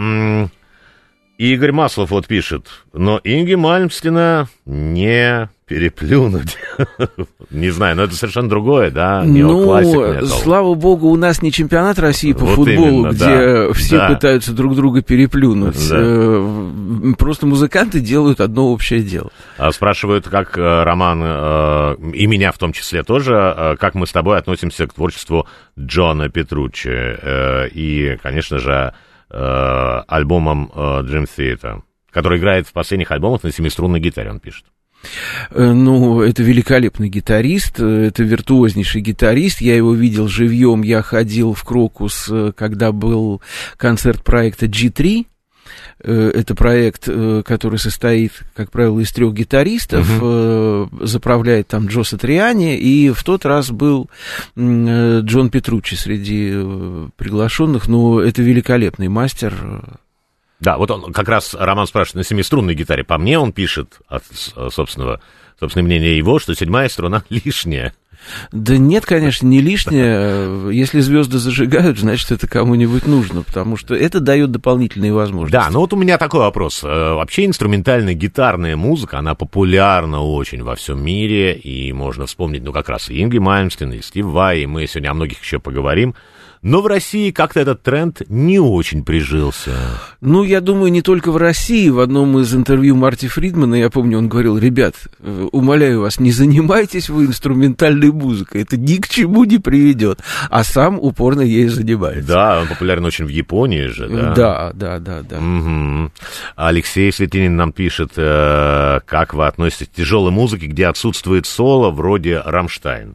Игорь Маслов вот пишет, но Инги Мальмстена не переплюнуть. Не знаю, но это совершенно другое, да? Ну, слава богу, у нас не чемпионат России по футболу, именно, где все пытаются друг друга переплюнуть. Да. Просто музыканты делают одно общее дело. Спрашивают, как Роман, и меня в том числе тоже, как мы с тобой относимся к творчеству Джона Петруччи. И, конечно же, альбомом Dream Theater, который играет в последних альбомах на семиструнной гитаре, он пишет. Ну, это великолепный гитарист, это виртуознейший гитарист. Я его видел живьем, я ходил в Крокус, когда был концерт проекта G3. Это проект, который состоит, как правило, из 3 гитаристов, заправляет там Джо Сатриани, и в тот раз был Джон Петруччи среди приглашенных, но это великолепный мастер. Да, вот он как раз, Роман спрашивает, на семиструнной гитаре. По мне он пишет, от собственного мнения его, что 7-я струна лишняя. Да нет, конечно, не лишняя. Если звезды зажигают, значит, это кому-нибудь нужно, потому что это дает дополнительные возможности. Да, ну вот у меня такой вопрос. Вообще инструментальная гитарная музыка, она популярна очень во всем мире, и можно вспомнить, ну, как раз и Инги Мальмстен, и Стив Vai, и мы сегодня о многих еще поговорим. Но в России как-то этот тренд не очень прижился. Ну, я думаю, не только в России. В одном из интервью Марти Фридмана, я помню, он говорил: ребят, умоляю вас, не занимайтесь вы инструментальной музыкой, это ни к чему не приведет. А сам упорно ею занимается. Да, он популярен очень в Японии же, да? Да. Угу. Алексей Светинин нам пишет, как вы относитесь к тяжелой музыке, где отсутствует соло, вроде «Рамштайн».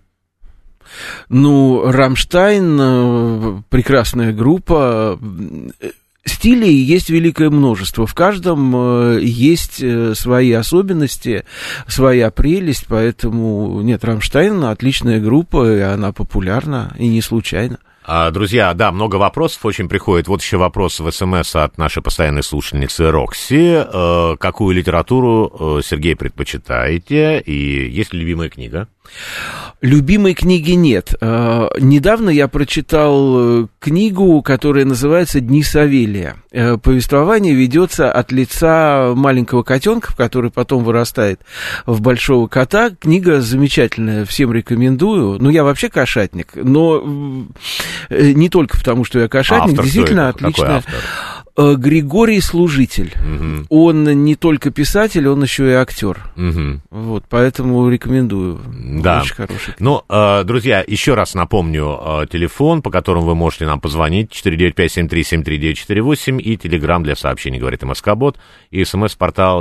Ну, «Рамштайн» — прекрасная группа. Стилей есть великое множество. В каждом есть свои особенности, своя прелесть, поэтому нет, «Рамштайн» — отличная группа, и она популярна, и не случайно. Друзья, да, много вопросов очень приходит. Вот еще вопрос в СМС от нашей постоянной слушательницы Рокси. Какую литературу, Сергей, предпочитаете? И есть ли любимая книга? Любимой книги нет. Недавно я прочитал книгу, которая называется «Дни Савелия». Повествование ведется от лица маленького котенка, который потом вырастает в большого кота. Книга замечательная, всем рекомендую. Ну, я вообще кошатник, но не только потому, что я кошатник, автор действительно отличная. Григорий Служитель. Угу. Он не только писатель, он еще и актер. Угу. Вот, поэтому рекомендую. Да. Очень хороший. Ну, друзья, еще раз напомню телефон, по которому вы можете нам позвонить, 495-7373-948, и телеграм для сообщений, говорит МСК-бот, и смс-портал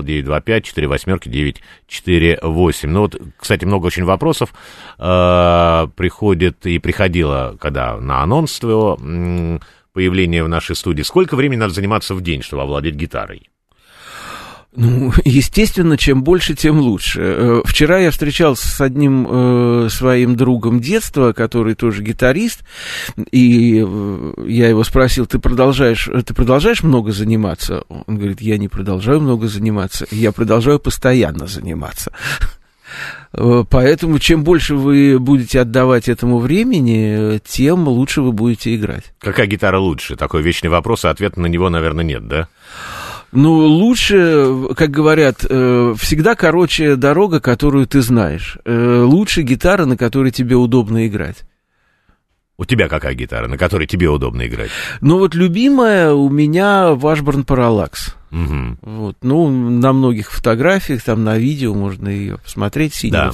925-48-948. Ну, вот, кстати, много очень вопросов приходит и приходило, когда на анонс твоего появление в нашей студии. Сколько времени надо заниматься в день, чтобы овладеть гитарой? Ну, естественно, чем больше, тем лучше. Вчера я встречался с одним своим другом детства, который тоже гитарист, и я его спросил: ты продолжаешь много заниматься? Он говорит: я не продолжаю много заниматься, я продолжаю постоянно заниматься. Поэтому чем больше вы будете отдавать этому времени, тем лучше вы будете играть. Какая гитара лучше? Такой вечный вопрос, и ответа на него, наверное, нет, да? Ну, лучше, как говорят, всегда короче дорога, которую ты знаешь. Лучше гитара, на которой тебе удобно играть. У тебя какая гитара, на которой тебе удобно играть? Ну, вот любимая у меня Washburn Parallax. Угу. Вот, ну, на многих фотографиях, там на видео можно ее посмотреть, синего цвета.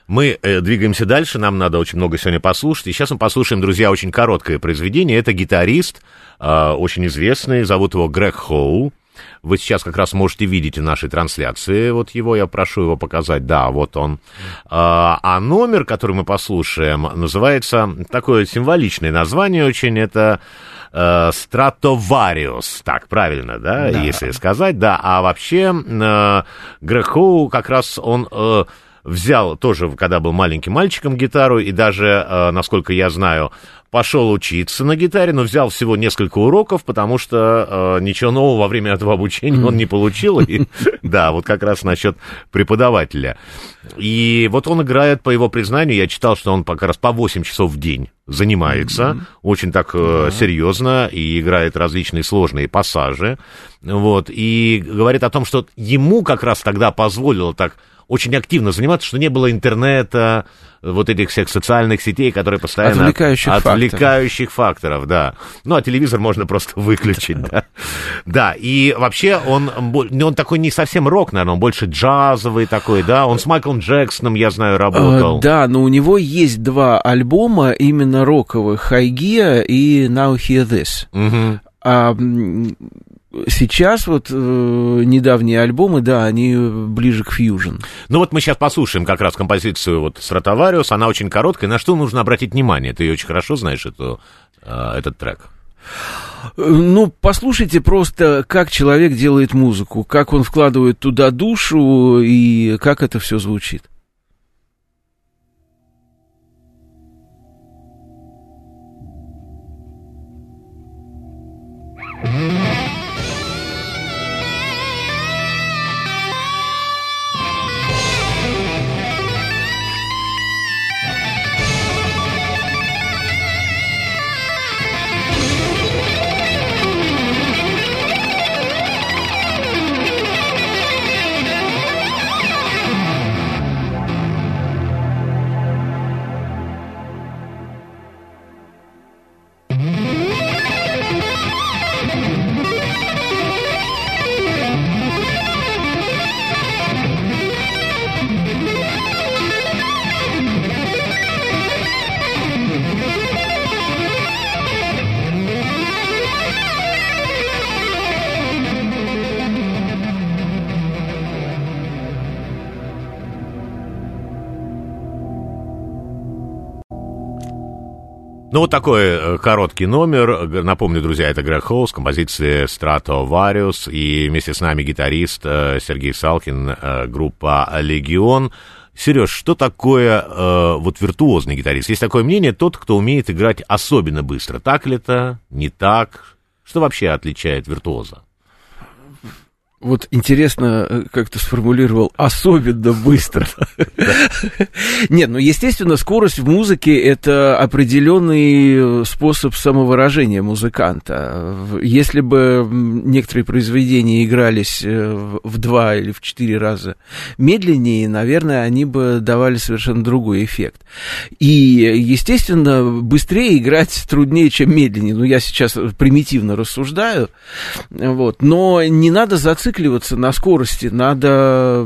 Мы двигаемся дальше, нам надо очень много сегодня послушать. И сейчас мы послушаем, друзья, очень короткое произведение. Это гитарист, очень известный, зовут его Грег Хоу. Вы сейчас как раз можете видеть в нашей трансляции вот его, я прошу его показать, да, вот он. А номер, который мы послушаем, называется, такое символичное название очень, это Stratovarius, так, правильно, да, если сказать, да, а вообще Грег Хоу как раз он... взял тоже, когда был маленьким мальчиком, гитару, и даже, насколько я знаю, пошел учиться на гитаре, но взял всего несколько уроков, потому что ничего нового во время этого обучения он не получил. И, да, вот как раз насчет преподавателя. И вот он играет, по его признанию, я читал, что он как раз по 8 часов в день занимается, очень так серьезно, и играет различные сложные пассажи. Вот, и говорит о том, что ему как раз тогда позволило так очень активно заниматься, что не было интернета, вот этих всех социальных сетей, которые постоянно... Отвлекающих факторов, да. Ну, а телевизор можно просто выключить, да. Да, и вообще он такой не совсем рок, наверное, он больше джазовый такой, да. Он с Майклом Джексоном, я знаю, работал. Да, но у него есть 2 альбома именно роковых, «High Gear» и «Now Hear This». Сейчас вот недавние альбомы, да, они ближе к фьюжн. Ну вот мы сейчас послушаем как раз композицию вот Stratovarius, она очень короткая. На что нужно обратить внимание? Ты очень хорошо знаешь этот трек. Ну, послушайте просто, как человек делает музыку, как он вкладывает туда душу и как это все звучит. Ну, вот такой короткий номер. Напомню, друзья, это Грег Хоу с композицией Stratovarius. И вместе с нами гитарист Сергей Салкин, группа «Легион». Сереж, что такое вот виртуозный гитарист? Есть такое мнение, тот, кто умеет играть особенно быстро. Так ли это? Не так? Что вообще отличает виртуоза? Вот интересно, как ты сформулировал, особенно быстро. Нет, ну, естественно, скорость в музыке – это определенный способ самовыражения музыканта. Если бы некоторые произведения игрались в 2 или в 4 раза медленнее, наверное, они бы давали совершенно другой эффект. И, естественно, быстрее играть труднее, чем медленнее. Ну, я сейчас примитивно рассуждаю, вот. Но не надо зацикливаться на скорости, надо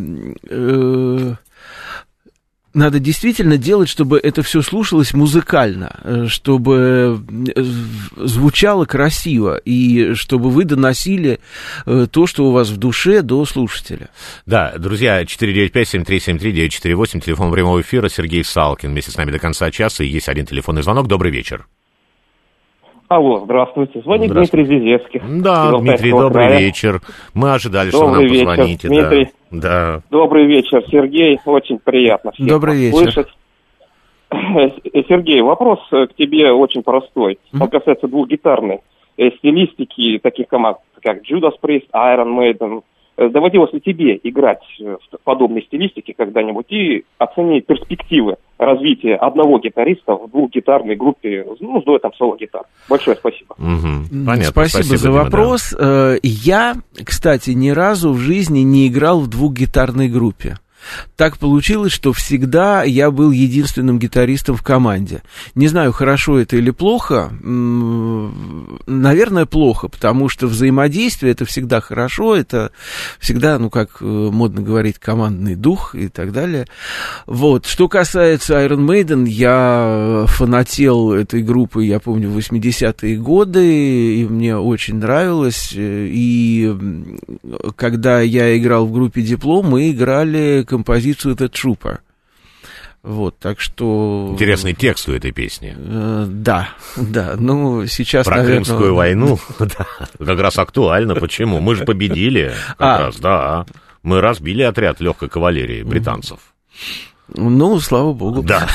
действительно делать, чтобы это все слушалось музыкально, чтобы звучало красиво, и чтобы вы доносили то, что у вас в душе, до слушателя. Да, друзья, 495-7373-948, телефон прямого эфира, Сергей Салкин вместе с нами до конца часа, и есть один телефонный звонок. Добрый вечер. Алло, здравствуйте. Звонит Дмитрий Зизевский. Да, Дмитрий, добрый вечер. Мы ожидали, что вы нам позвоните. Дмитрий. Да. Добрый вечер, Сергей. Очень приятно всех добрый вечер. Слышать. Сергей, вопрос к тебе очень простой. Он касается двухгитарной стилистики таких команд, как Judas Priest, Iron Maiden. Доводилось ли тебе играть в подобной стилистике когда-нибудь и оцени перспективы развития одного гитариста в двухгитарной группе, ну, с дуэтом соло-гитар? Большое спасибо. Понятно. Спасибо за вопрос. Да. Я, кстати, ни разу в жизни не играл в двухгитарной группе. так получилось, что всегда я был единственным гитаристом в команде. Не знаю, хорошо это или плохо. Наверное, плохо, потому что взаимодействие — это всегда хорошо, это всегда, ну, как модно говорить, командный дух и так далее. Вот. Что касается Iron Maiden, я фанател этой группы, я помню, в 80-е годы, и мне очень нравилось. И когда я играл в группе «Диплом», мы играли композицию «The Trooper». Вот, так что... Интересный текст у этой песни. Да, ну, сейчас, про наверное... Крымскую войну, да, как раз актуально. Почему? Мы же победили, как раз, да. Мы разбили отряд легкой кавалерии британцев. Ну, слава богу. Да.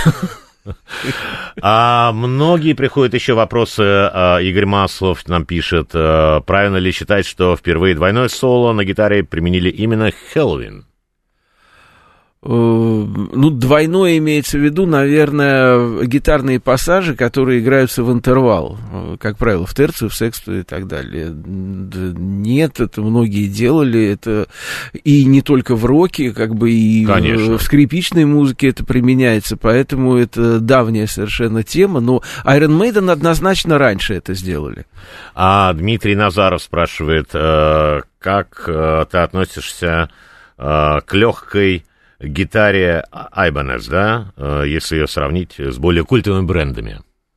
Многие приходят еще вопросы. Игорь Маслов нам пишет, правильно ли считать, что впервые двойное соло на гитаре применили именно Хэллоуин? Ну, двойное имеется в виду, наверное, гитарные пассажи, которые играются в интервал, как правило, в терцию, в сексту и так далее. Нет, это многие делали, это и не только в роке, как бы и Конечно. в скрипичной музыке это применяется, поэтому это давняя совершенно тема, но Iron Maiden однозначно раньше это сделали. Дмитрий Назаров спрашивает, как ты относишься к легкой гитаре Ibanez, да, если ее сравнить с более культовыми брендами?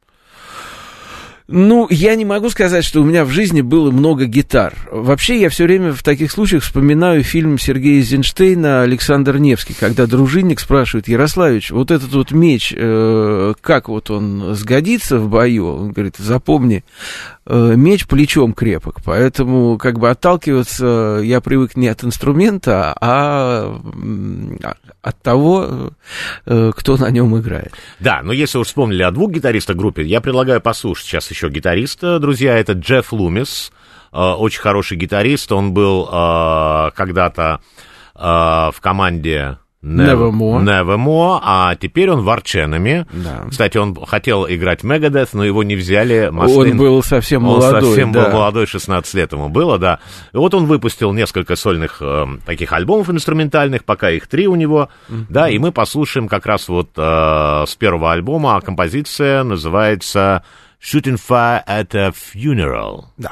Ну, я не могу сказать, что у меня в жизни было много гитар. Вообще, я все время в таких случаях вспоминаю фильм Сергея Эйзенштейна «Александр Невский», когда дружинник спрашивает: Ярославич, вот этот вот меч, как вот он сгодится в бою? Он говорит: запомни, меч плечом крепок, поэтому как бы отталкиваться я привык не от инструмента, а от того, кто на нем играет. Да, но если уж вспомнили о двух гитаристах в группе, я предлагаю послушать сейчас еще гитариста, друзья, это Джефф Лумис, очень хороший гитарист, он был когда-то в команде Nevermore, а теперь он в Arch Enemy. Да. Кстати, он хотел играть в Megadeth, но его не взяли. Он был совсем молодой. Он совсем был молодой, 16 лет ему было, да. И вот он выпустил несколько сольных таких альбомов инструментальных, пока их 3 у него, да, и мы послушаем как раз вот с первого альбома, композиция называется «Shooting Fire at a Funeral». Да.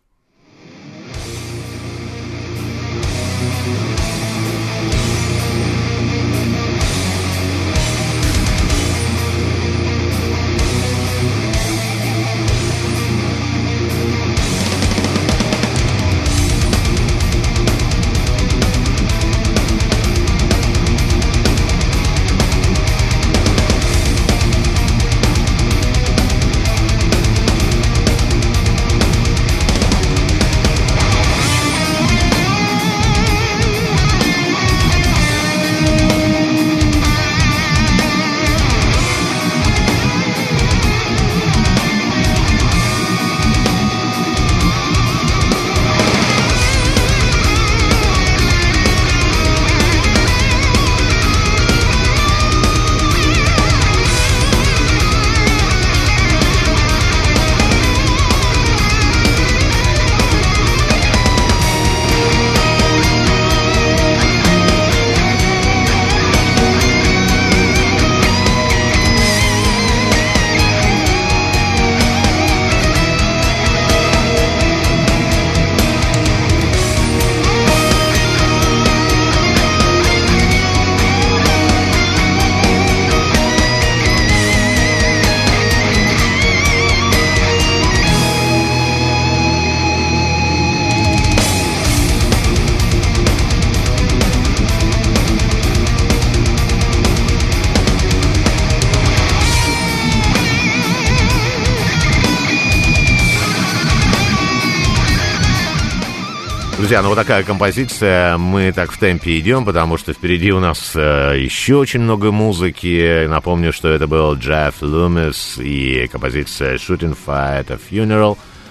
Друзья, ну вот такая композиция, мы так в темпе идем, потому что впереди у нас еще очень много музыки. Напомню, что это был Джефф Лумис и композиция Shooting Fire at a Funeral.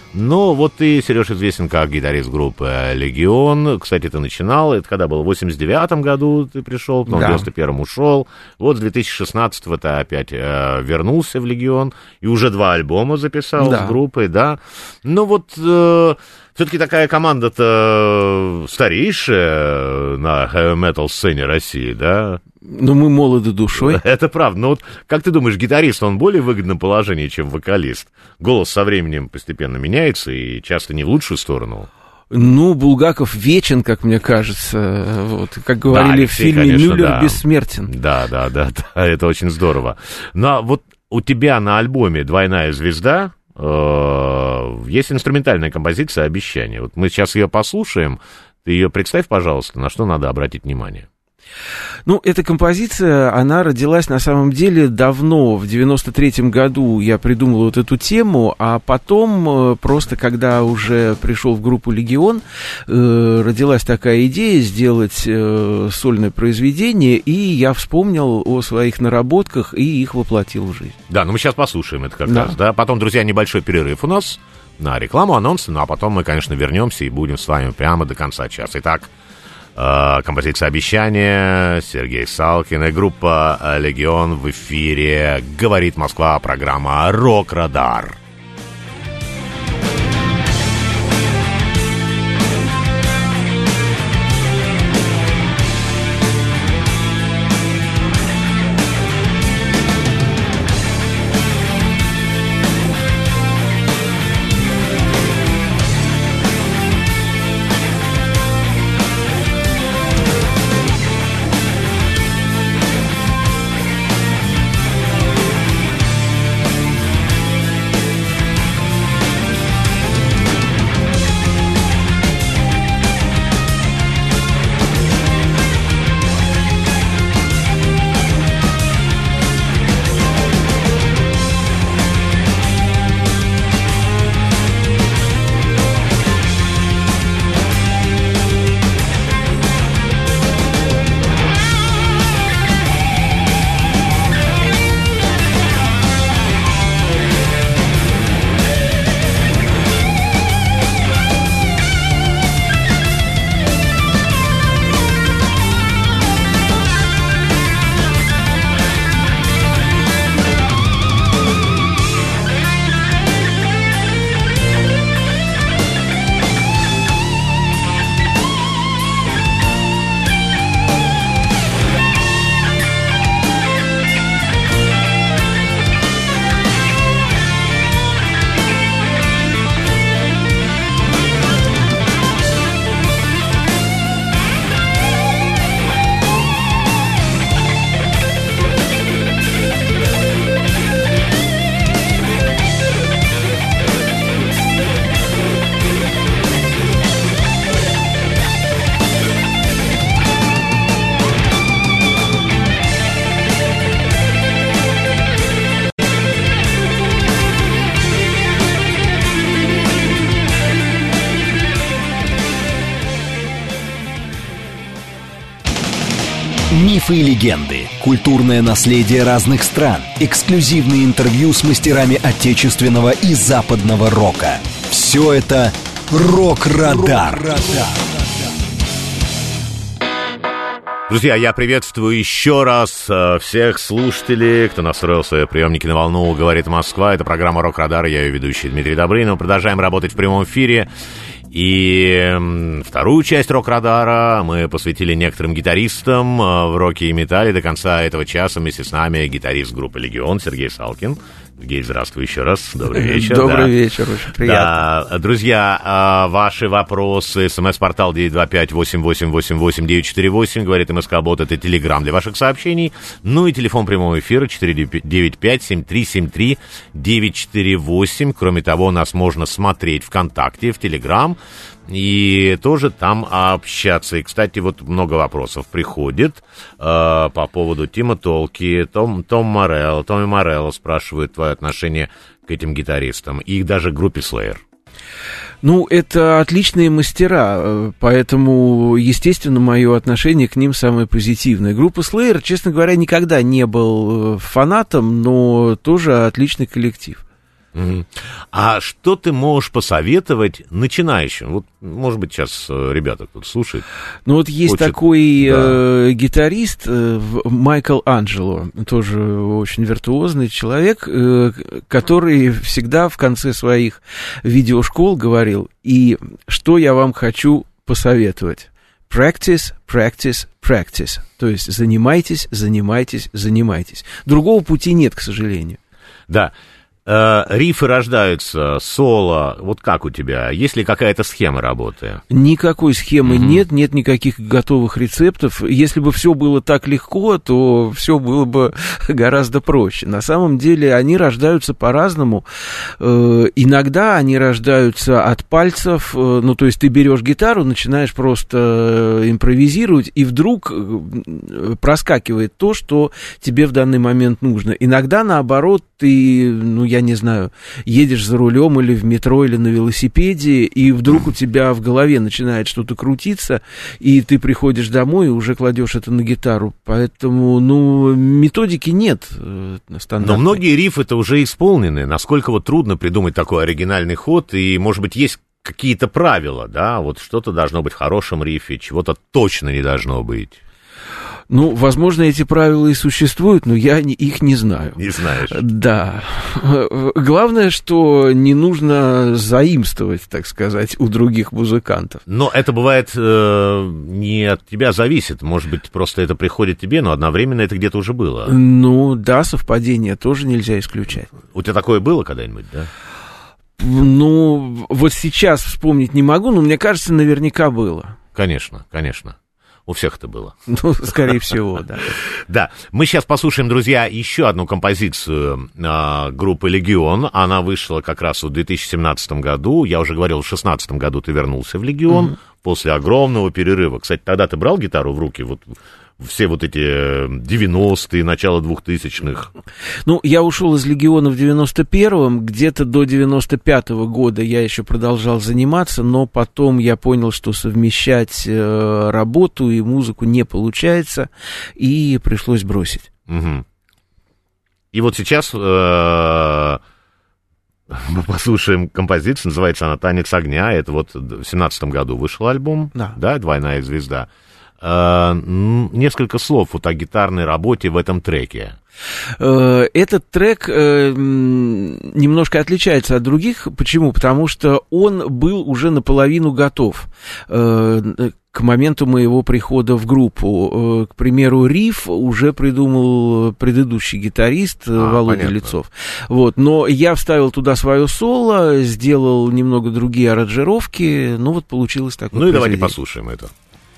Но вот ты, Сереж, известен как гитарист группы «Легион». Кстати, ты начинал, это когда было, в 89-м году ты пришел, потом в 91-м ушел. Вот с 2016-го ты опять вернулся в «Легион» и уже 2 альбома записал с группой, да. Ну вот... Все-таки такая команда-то старейшая на хэви-метал сцене России, да? Ну, мы молоды душой. Это правда. Но вот как ты думаешь, гитарист, он более в выгодном положении, чем вокалист? Голос со временем постепенно меняется и часто не в лучшую сторону. Ну, Булгаков вечен, как мне кажется. Вот, как говорили в фильме, конечно, «Мюллер бессмертен». Да, это очень здорово. Но вот у тебя на альбоме «Двойная звезда» есть инструментальная композиция «Обещание». Вот мы сейчас ее послушаем. Ты ее представь, пожалуйста, на что надо обратить внимание. Ну, эта композиция, она родилась на самом деле давно, в 93-м году я придумал вот эту тему, а потом просто, когда уже пришел в группу «Легион», родилась такая идея сделать сольное произведение, и я вспомнил о своих наработках и их воплотил в жизнь. Да, ну мы сейчас послушаем это как раз, да. Потом, друзья, небольшой перерыв у нас на рекламу, анонсы, ну а потом мы, конечно, вернемся и будем с вами прямо до конца часа. Итак, композиция «Обещание», Сергей Салкин и группа «Легион» в эфире. Говорит Москва, программа «Рок-Радар». Мифы и легенды, культурное наследие разных стран, эксклюзивные интервью с мастерами отечественного и западного рока. Все это «Рок-Радар». Друзья, я приветствую еще раз всех слушателей, кто настроил свои приемники на волну «Говорит Москва». Это программа «Рок-Радар», я ее ведущий Дмитрий Добрынин. Мы продолжаем работать в прямом эфире. И вторую часть «Рок-Радара» мы посвятили некоторым гитаристам в роке и металле. До конца этого часа вместе с нами гитарист группы «Легион» Сергей Салкин. Сергей, здравствуй еще раз. Добрый вечер. Добрый вечер, очень приятно. Да. Друзья, ваши вопросы. СМС-портал 925-8888-948. Говорит МСК-бот, это телеграм для ваших сообщений. Ну и телефон прямого эфира 495-7373-948. Кроме того, нас можно смотреть ВКонтакте, в Телеграм. И тоже там общаться. И, кстати, вот много вопросов приходит по поводу Тима Толки, Томми Морелло спрашивают твое отношение к этим гитаристам, и даже к группе Slayer. Ну, это отличные мастера, поэтому, естественно, мое отношение к ним самое позитивное. Группа Slayer, честно говоря, никогда не был фанатом, но тоже отличный коллектив. А что ты можешь посоветовать начинающим? Вот, может быть, сейчас ребята тут слушают. Ну, вот есть такой гитарист Майкл Анджело, тоже очень виртуозный человек, который всегда в конце своих видеошкол говорил: и что я вам хочу посоветовать? Practice, practice, practice. То есть занимайтесь, занимайтесь, занимайтесь. Другого пути нет, к сожалению. Да. Рифы рождаются, соло, вот как у тебя? Есть ли какая-то схема работы? Никакой схемы нет никаких готовых рецептов. Если бы все было так легко, то все было бы гораздо проще. На самом деле они рождаются по-разному. Иногда они рождаются от пальцев, ну, то есть ты берешь гитару, начинаешь просто импровизировать, и вдруг проскакивает то, что тебе в данный момент нужно. Иногда, наоборот, ты, ну, я не знаю, едешь за рулем или в метро, или на велосипеде, и вдруг у тебя в голове начинает что-то крутиться, и ты приходишь домой и уже кладешь это на гитару. Поэтому, ну, методики нет стандартной. Но многие рифы-то уже исполнены. Насколько вот трудно придумать такой оригинальный ход, и, может быть, есть какие-то правила, да? Вот что-то должно быть в хорошем рифе, чего-то точно не должно быть. Ну, возможно, эти правила и существуют, но я их не знаю. Не знаешь? Да. Главное, что не нужно заимствовать, так сказать, у других музыкантов. Но это бывает не от тебя зависит. Может быть, просто это приходит тебе, но одновременно это где-то уже было. Ну, да, совпадение тоже нельзя исключать. У тебя такое было когда-нибудь, да? Ну, вот сейчас вспомнить не могу, но мне кажется, наверняка было. Конечно, конечно. У всех это было. Ну, скорее всего, да. Да, мы сейчас послушаем, друзья, еще одну композицию группы «Легион». Она вышла как раз в 2017 году. Я уже говорил, в 2016 году ты вернулся в «Легион» после огромного перерыва. Кстати, тогда ты брал гитару в руки, вот все вот эти 90-е, начало 2000-х? Ну, я ушел из «Легиона» в 91-м, где-то до 95-го года я еще продолжал заниматься, но потом я понял, что совмещать работу и музыку не получается, и пришлось бросить. Угу. И вот сейчас мы послушаем композицию, называется она «Танец огня», это вот в 17-м году вышел альбом, да, «Двойная звезда». Несколько слов вот о гитарной работе в этом треке. Этот трек немножко отличается от других. Почему? Потому что он был уже наполовину готов к моменту моего прихода в группу. К примеру, риф уже придумал предыдущий гитарист Володя понятно. Лицов. Вот. Но я вставил туда свое соло, сделал немного другие аранжировки. Ну вот получилось такое. Ну и давайте послушаем это.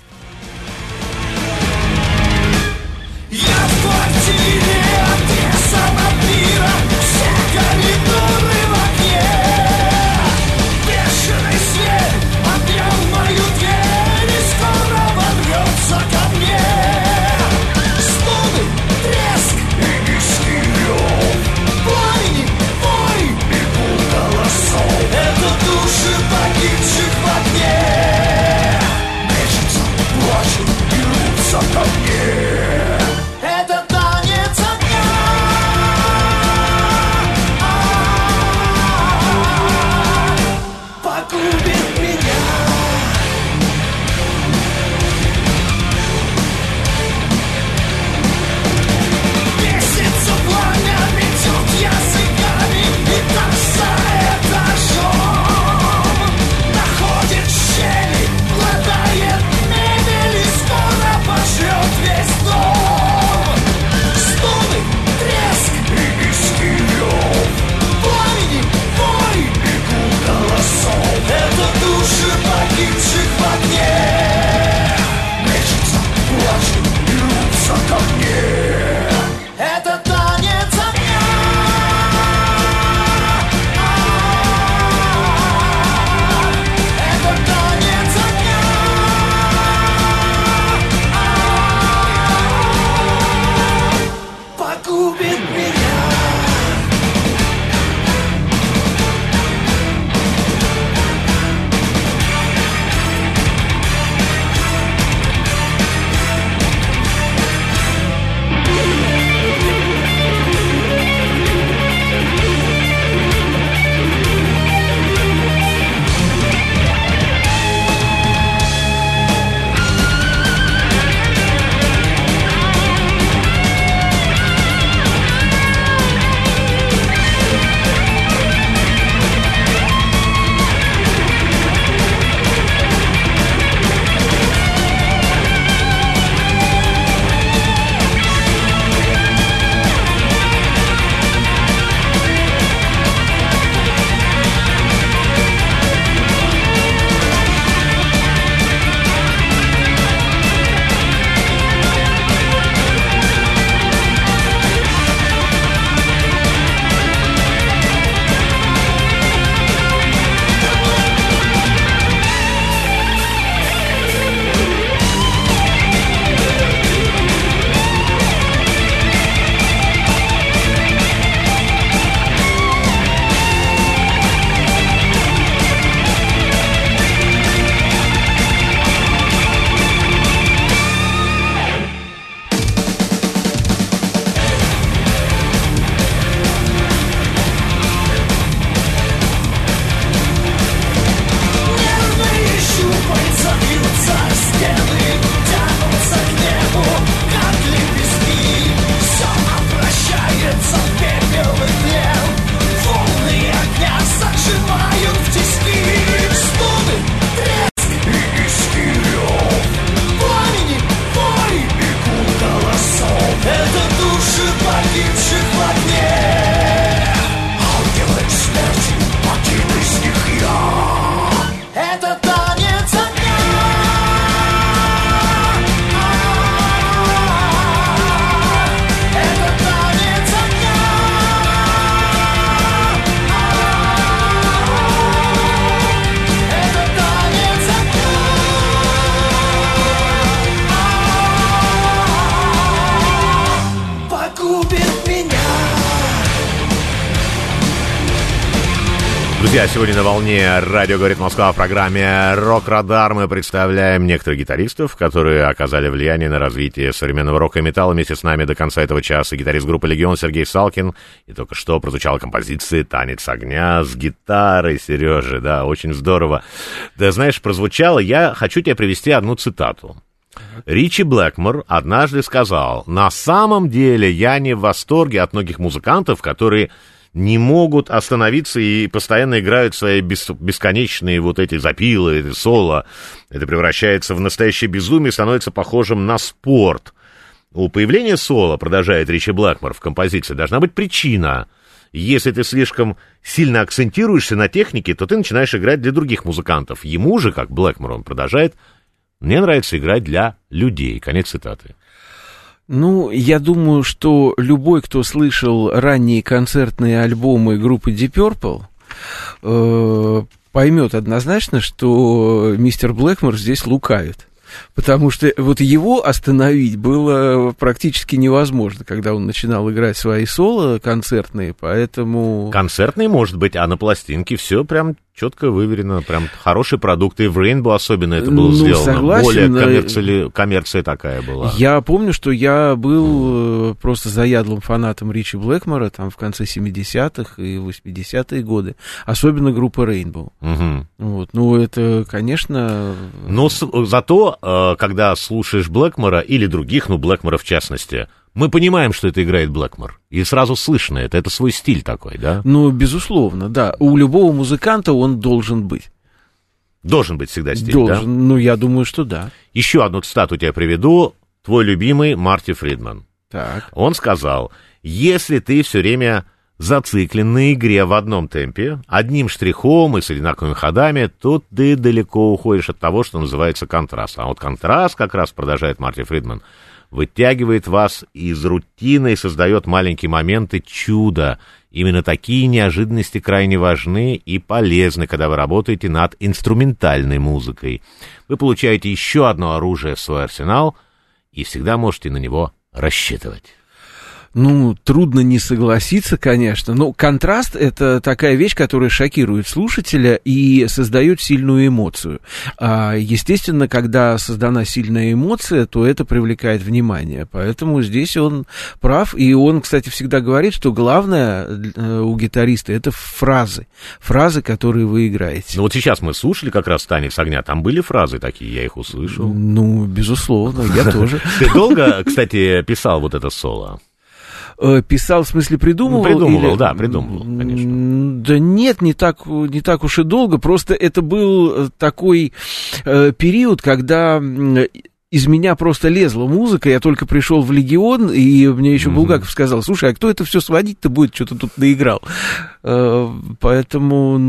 Я в квартире, отрезан от мира, все коридоры в окне. Бешеный свет объел мою дверь и скоро ворвется ко мне. Стоны, треск и низкий рев, пламени, вой и гул голосов. Это души погибших в огне. Между Друзья, сегодня на волне радио «Говорит Москва» в программе «Рок-Радар» мы представляем некоторых гитаристов, которые оказали влияние на развитие современного рока и металла. Вместе с нами до конца этого часа гитарист группы «Легион» Сергей Салкин. И только что прозвучала композиция «Танец огня» с гитарой Сережи. Да, очень здорово. Да, знаешь, прозвучало, я хочу тебе привести одну цитату. Ричи Блэкмор однажды сказал: «На самом деле я не в восторге от многих музыкантов, которые не могут остановиться и постоянно играют свои бесконечные вот эти запилы, эти соло. Это превращается в настоящее безумие, становится похожим на спорт». У появления соло, продолжает Ричи Блэкмор в композиции, должна быть причина. Если ты слишком сильно акцентируешься на технике, то ты начинаешь играть для других музыкантов. Ему же, как Блэкмор, он продолжает: «Мне нравится играть для людей». Конец цитаты. Ну, я думаю, что любой, кто слышал ранние концертные альбомы группы Deep Purple, поймет однозначно, что мистер Блэкмор здесь лукавит. Потому что вот его остановить было практически невозможно, когда он начинал играть свои соло концертные, поэтому... Концертные, может быть, а на пластинке все прям четко выверено, прям хороший продукт, и в Rainbow особенно это было сделано. Согласен. Более коммерция такая была. Я помню, что я был просто заядлым фанатом Ричи Блэкмора там в конце 70-х и 80-е годы, особенно группа Rainbow. Угу. Вот. Ну, это, конечно... Но зато, когда слушаешь Блэкмора или других, ну, Блэкмора в частности, мы понимаем, что это играет Блэкмор. И сразу слышно это свой стиль такой, да? Ну, безусловно, да. У любого музыканта он должен быть. Должен быть всегда стиль, должен, да? Ну, я думаю, что да. Еще одну цитату тебе приведу. Твой любимый Марти Фридман. Так. Он сказал: если ты все время зациклен на игре в одном темпе, одним штрихом и с одинаковыми ходами, то ты далеко уходишь от того, что называется контраст. А вот контраст, как раз продолжает Марти Фридман, вытягивает вас из рутины и создает маленькие моменты чуда. Именно такие неожиданности крайне важны и полезны, когда вы работаете над инструментальной музыкой. Вы получаете еще одно оружие в свой арсенал и всегда можете на него рассчитывать. Ну, трудно не согласиться, конечно, но контраст — это такая вещь, которая шокирует слушателя и создает сильную эмоцию. Естественно, когда создана сильная эмоция, то это привлекает внимание, поэтому здесь он прав, и он, кстати, всегда говорит, что главное у гитариста — это фразы, которые вы играете. Ну, вот сейчас мы слушали как раз «Танец огня», там были фразы такие, я их услышал. Ну, безусловно, я тоже. Ты долго, кстати, писал вот это соло? Писал, в смысле, придумывал? Придумывал, да, придумывал, конечно. Да нет, не так уж и долго, просто это был такой период, когда из меня просто лезла музыка, я только пришел в «Легион», и мне еще Булгаков сказал: слушай, а кто это все сводить-то будет, что-то тут наиграл. Поэтому,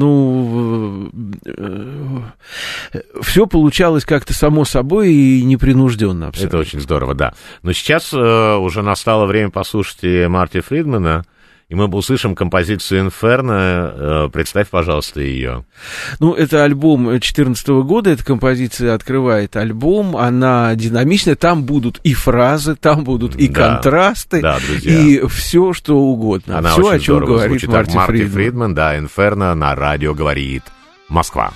все получалось как-то само собой и непринужденно абсолютно. Это очень здорово, да. Но сейчас уже настало время послушать и Марти Фридмана, и мы услышим композицию «Инферно». Представь, пожалуйста, ее. Ну, это альбом 2014 года, эта композиция открывает альбом, она динамичная, там будут и фразы, там будут и контрасты, и все, что угодно. Она все, очень о чем говорит звучит. Марти Фридман, да, «Инферно» на радио «Говорит Москва».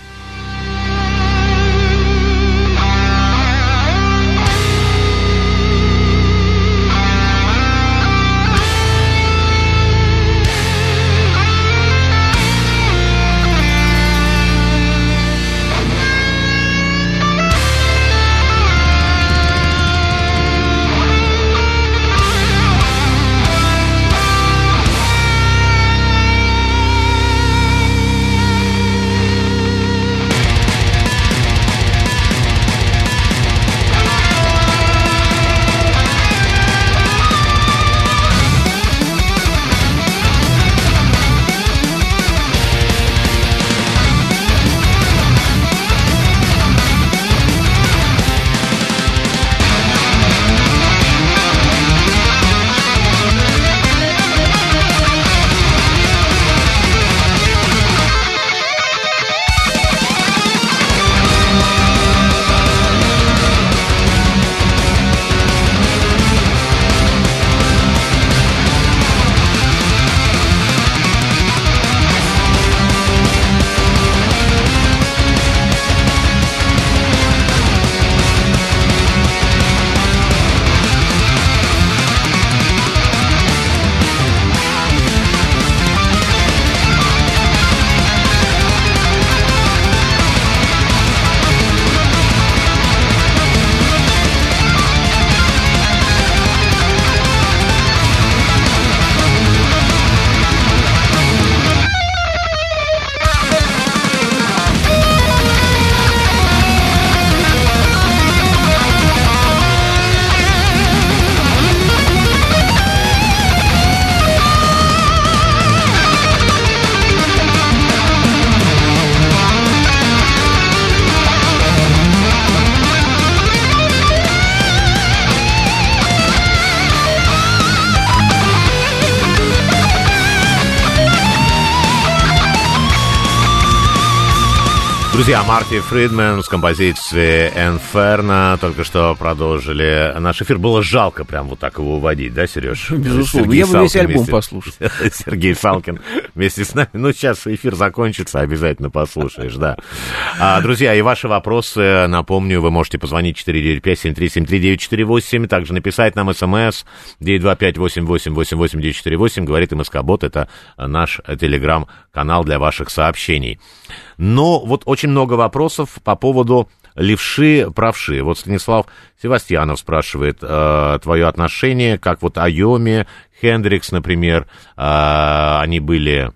Друзья, Марти Фридман с композицией «Инферно» только что продолжили наш эфир. Было жалко прям вот так его уводить, да, Сереж? Безусловно. Я бы весь альбом послушал. Сергей Салкин вместе с нами. Ну, сейчас эфир закончится, обязательно послушаешь, да. Друзья, и ваши вопросы, напомню, вы можете позвонить 495-7373948, также написать нам смс 925-8888-948, говорит МСК-бот, это наш телеграм-канал для ваших сообщений. Но вот очень много вопросов по поводу левши, правши. Вот Станислав Севастьянов спрашивает твое отношение, как вот Айоми, Хендрикс, например, они были...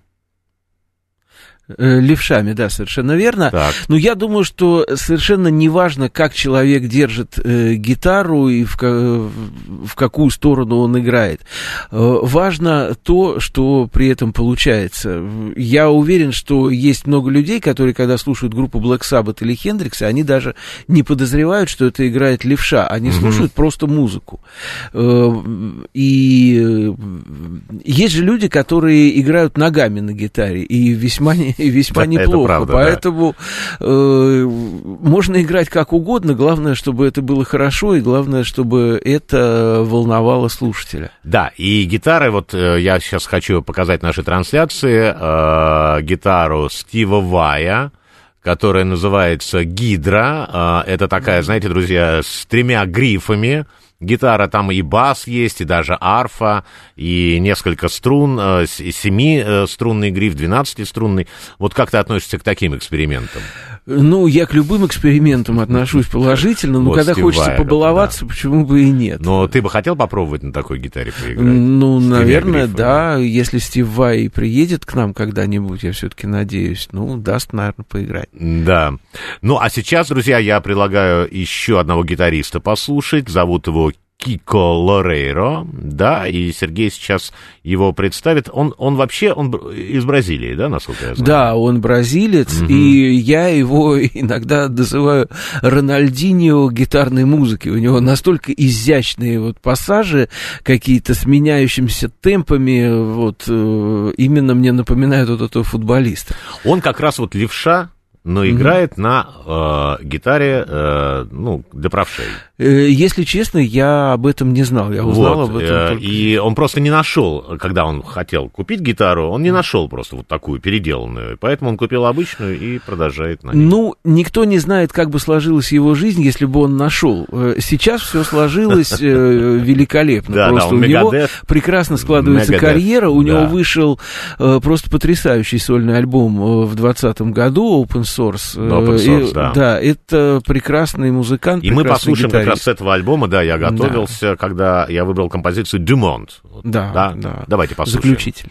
Левшами, да, совершенно верно. Так. Но я думаю, что совершенно не важно, как человек держит гитару и в какую сторону он играет. Важно то, что при этом получается. Я уверен, что есть много людей, которые, когда слушают группу Black Sabbath или Хендрикса, они даже не подозревают, что это играет левша. Они слушают просто музыку. И есть же люди, которые играют ногами на гитаре, и весьма неплохо, правда, поэтому можно играть как угодно, главное, чтобы это было хорошо, и главное, чтобы это волновало слушателя. Да, и гитары, вот я сейчас хочу показать нашей трансляции, гитару Стива Вая, которая называется «Гидра», это такая, знаете, друзья, с 3 грифами. Гитара, там и бас есть, и даже арфа, и несколько струн, 7-струнный гриф, 12-струнный. Вот как ты относишься к таким экспериментам? Ну, я к любым экспериментам отношусь положительно, но вот когда хочется побаловаться, да. Почему бы и нет? Но ты бы хотел попробовать на такой гитаре поиграть? Ну, наверное, да. Если Стив Vai приедет к нам когда-нибудь, я все-таки надеюсь, даст, наверное, поиграть. Да. Ну, а сейчас, друзья, я предлагаю еще одного гитариста послушать. Зовут его Кико Лорейро, да, и Сергей сейчас его представит. Он вообще из Бразилии, да, насколько я знаю? Да, он бразилец, и я его иногда называю Рональдиньо гитарной музыки. У него настолько изящные вот пассажи, какие-то с меняющимися темпами, вот, именно мне напоминают вот этого футболиста. Он как раз вот левша, но играет на гитаре, для правшей. Если честно, я об этом не знал. Я узнал об этом только... И он просто не нашел, когда он хотел купить гитару, он не нашел просто вот такую переделанную. Поэтому он купил обычную и продолжает на ней. Ну, никто не знает, как бы сложилась его жизнь, если бы он нашел. Сейчас все сложилось великолепно. Просто у него прекрасно складывается карьера. У него вышел просто потрясающий сольный альбом в 2020 году, Open Source. Да, это прекрасный музыкант, и мы послушаем гитарист. Как раз с этого альбома, да, я готовился, когда я выбрал композицию «Dumont». Да. Давайте послушаем. Заключитель.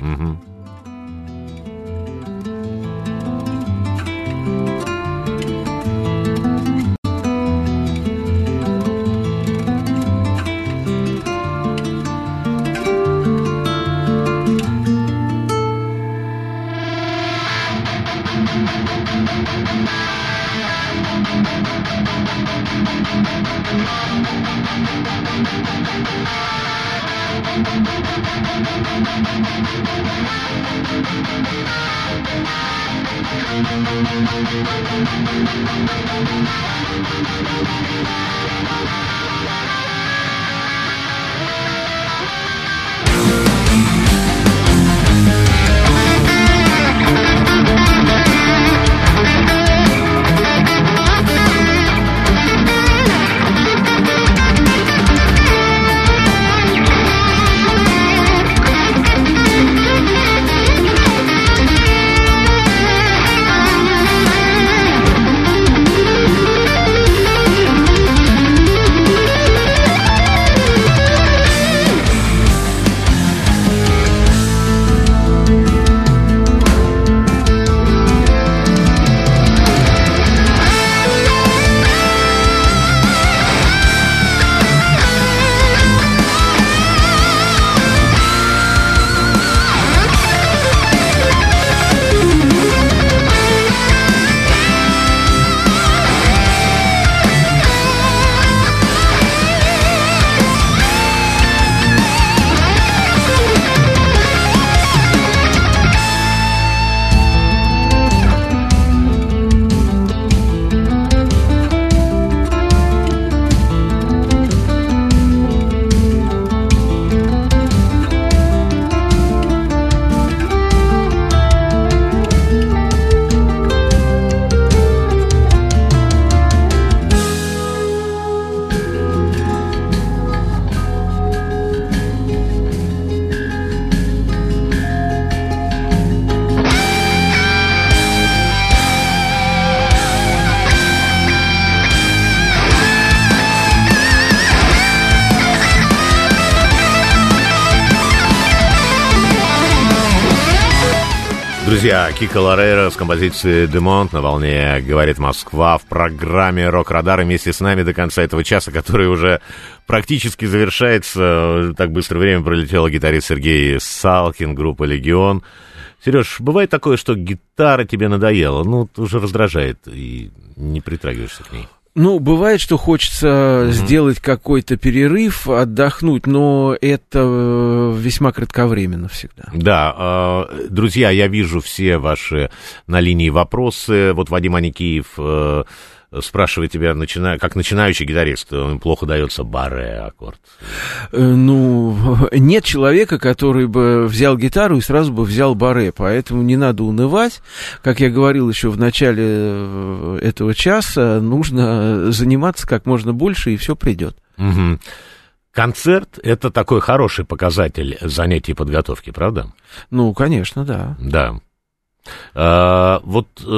Друзья, Кико Лорейро с композицией «Демонт» на волне «Говорит Москва» в программе «Рок-Радар». Вместе с нами до конца этого часа, который уже практически завершается. Так быстро время пролетело. Гитарист Сергей Салкин, группа «Легион». Сереж, бывает такое, что гитара тебе надоела, ну, уже раздражает, и не притрагиваешься к ней? Ну, бывает, что хочется сделать какой-то перерыв, отдохнуть, но это весьма кратковременно всегда. Да, друзья, я вижу все ваши на линии вопросы. Вот Вадим Аникеев спрашивает тебя, как начинающий гитарист, плохо дается баре аккорд? Ну, нет человека, который бы взял гитару и сразу бы взял баре, поэтому не надо унывать. Как я говорил еще в начале этого часа, нужно заниматься как можно больше, и все придет. Угу. Концерт — это такой хороший показатель занятий и подготовки, правда? Ну, конечно, да. Да.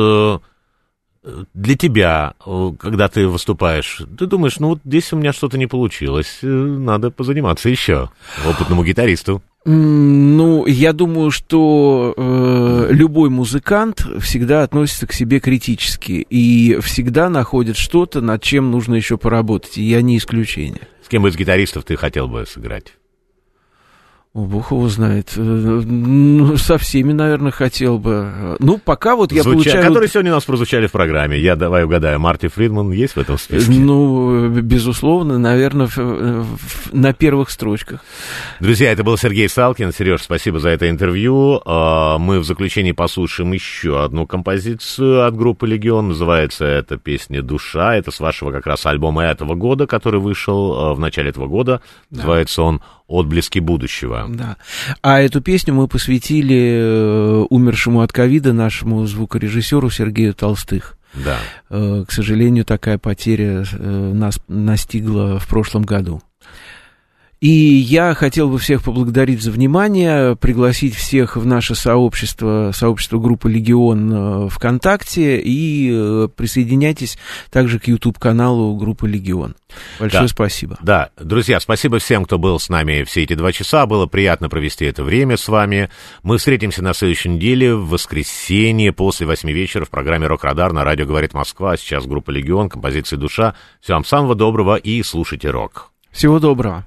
Для тебя, когда ты выступаешь, ты думаешь, ну вот здесь у меня что-то не получилось, надо позаниматься еще опытному гитаристу. Ну, я думаю, что любой музыкант всегда относится к себе критически и всегда находит что-то, над чем нужно еще поработать, и я не исключение. С кем из гитаристов ты хотел бы сыграть? О, Бог его знает. Со всеми, наверное, хотел бы. Ну, пока вот я получаю... Которые сегодня у нас прозвучали в программе. Я давай угадаю, Марти Фридман есть в этом списке? Ну, безусловно, наверное, на первых строчках. Друзья, это был Сергей Салкин. Сереж, спасибо за это интервью. Мы в заключении послушаем еще одну композицию от группы «Легион». Называется эта песня «Душа». Это с вашего как раз альбома этого года, который вышел в начале этого года. Да. Называется он «Отблески будущего». Да. А эту песню мы посвятили умершему от ковида нашему звукорежиссеру Сергею Толстых. Да. К сожалению, такая потеря нас настигла в прошлом году. И я хотел бы всех поблагодарить за внимание, пригласить всех в наше сообщество группы «Легион» ВКонтакте, и присоединяйтесь также к YouTube-каналу группы «Легион». Большое спасибо. Да, друзья, спасибо всем, кто был с нами все эти 2 часа. Было приятно провести это время с вами. Мы встретимся на следующей неделе в воскресенье после 8 вечера в программе «Рок-Радар» на радио «Говорит Москва». Сейчас группа «Легион», композиция «Душа». Всем вам самого доброго и слушайте рок. Всего доброго.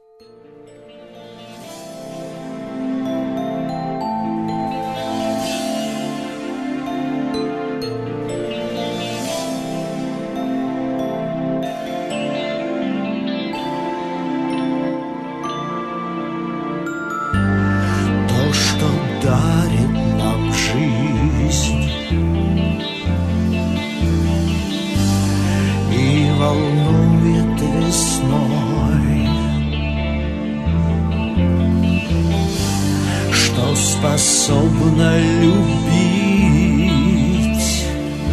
Способна любить.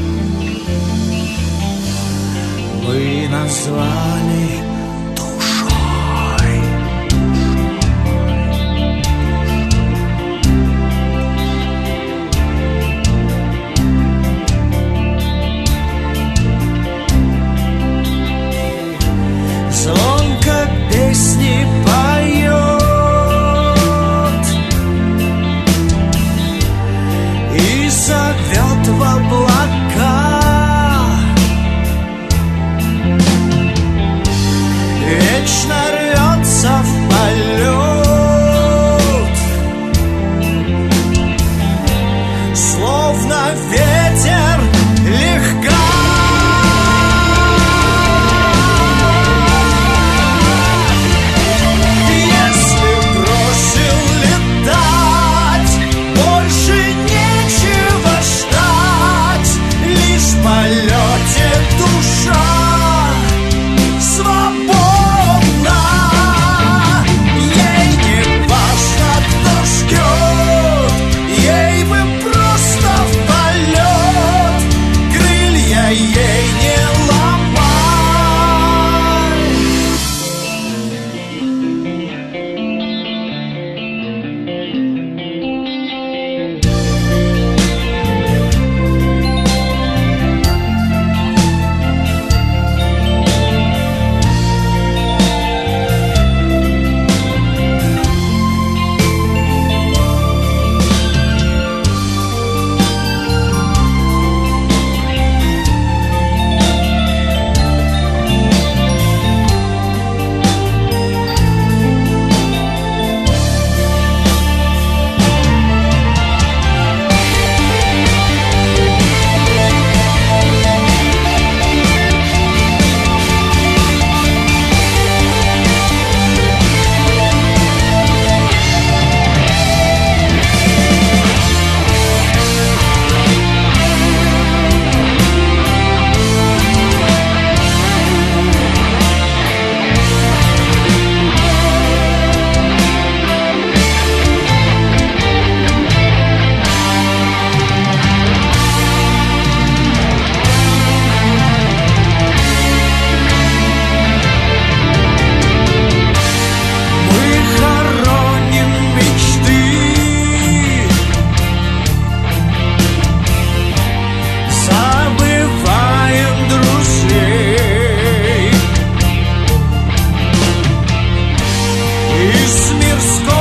Вы назвали душой. Звонко песни поет и зовет в облака. score.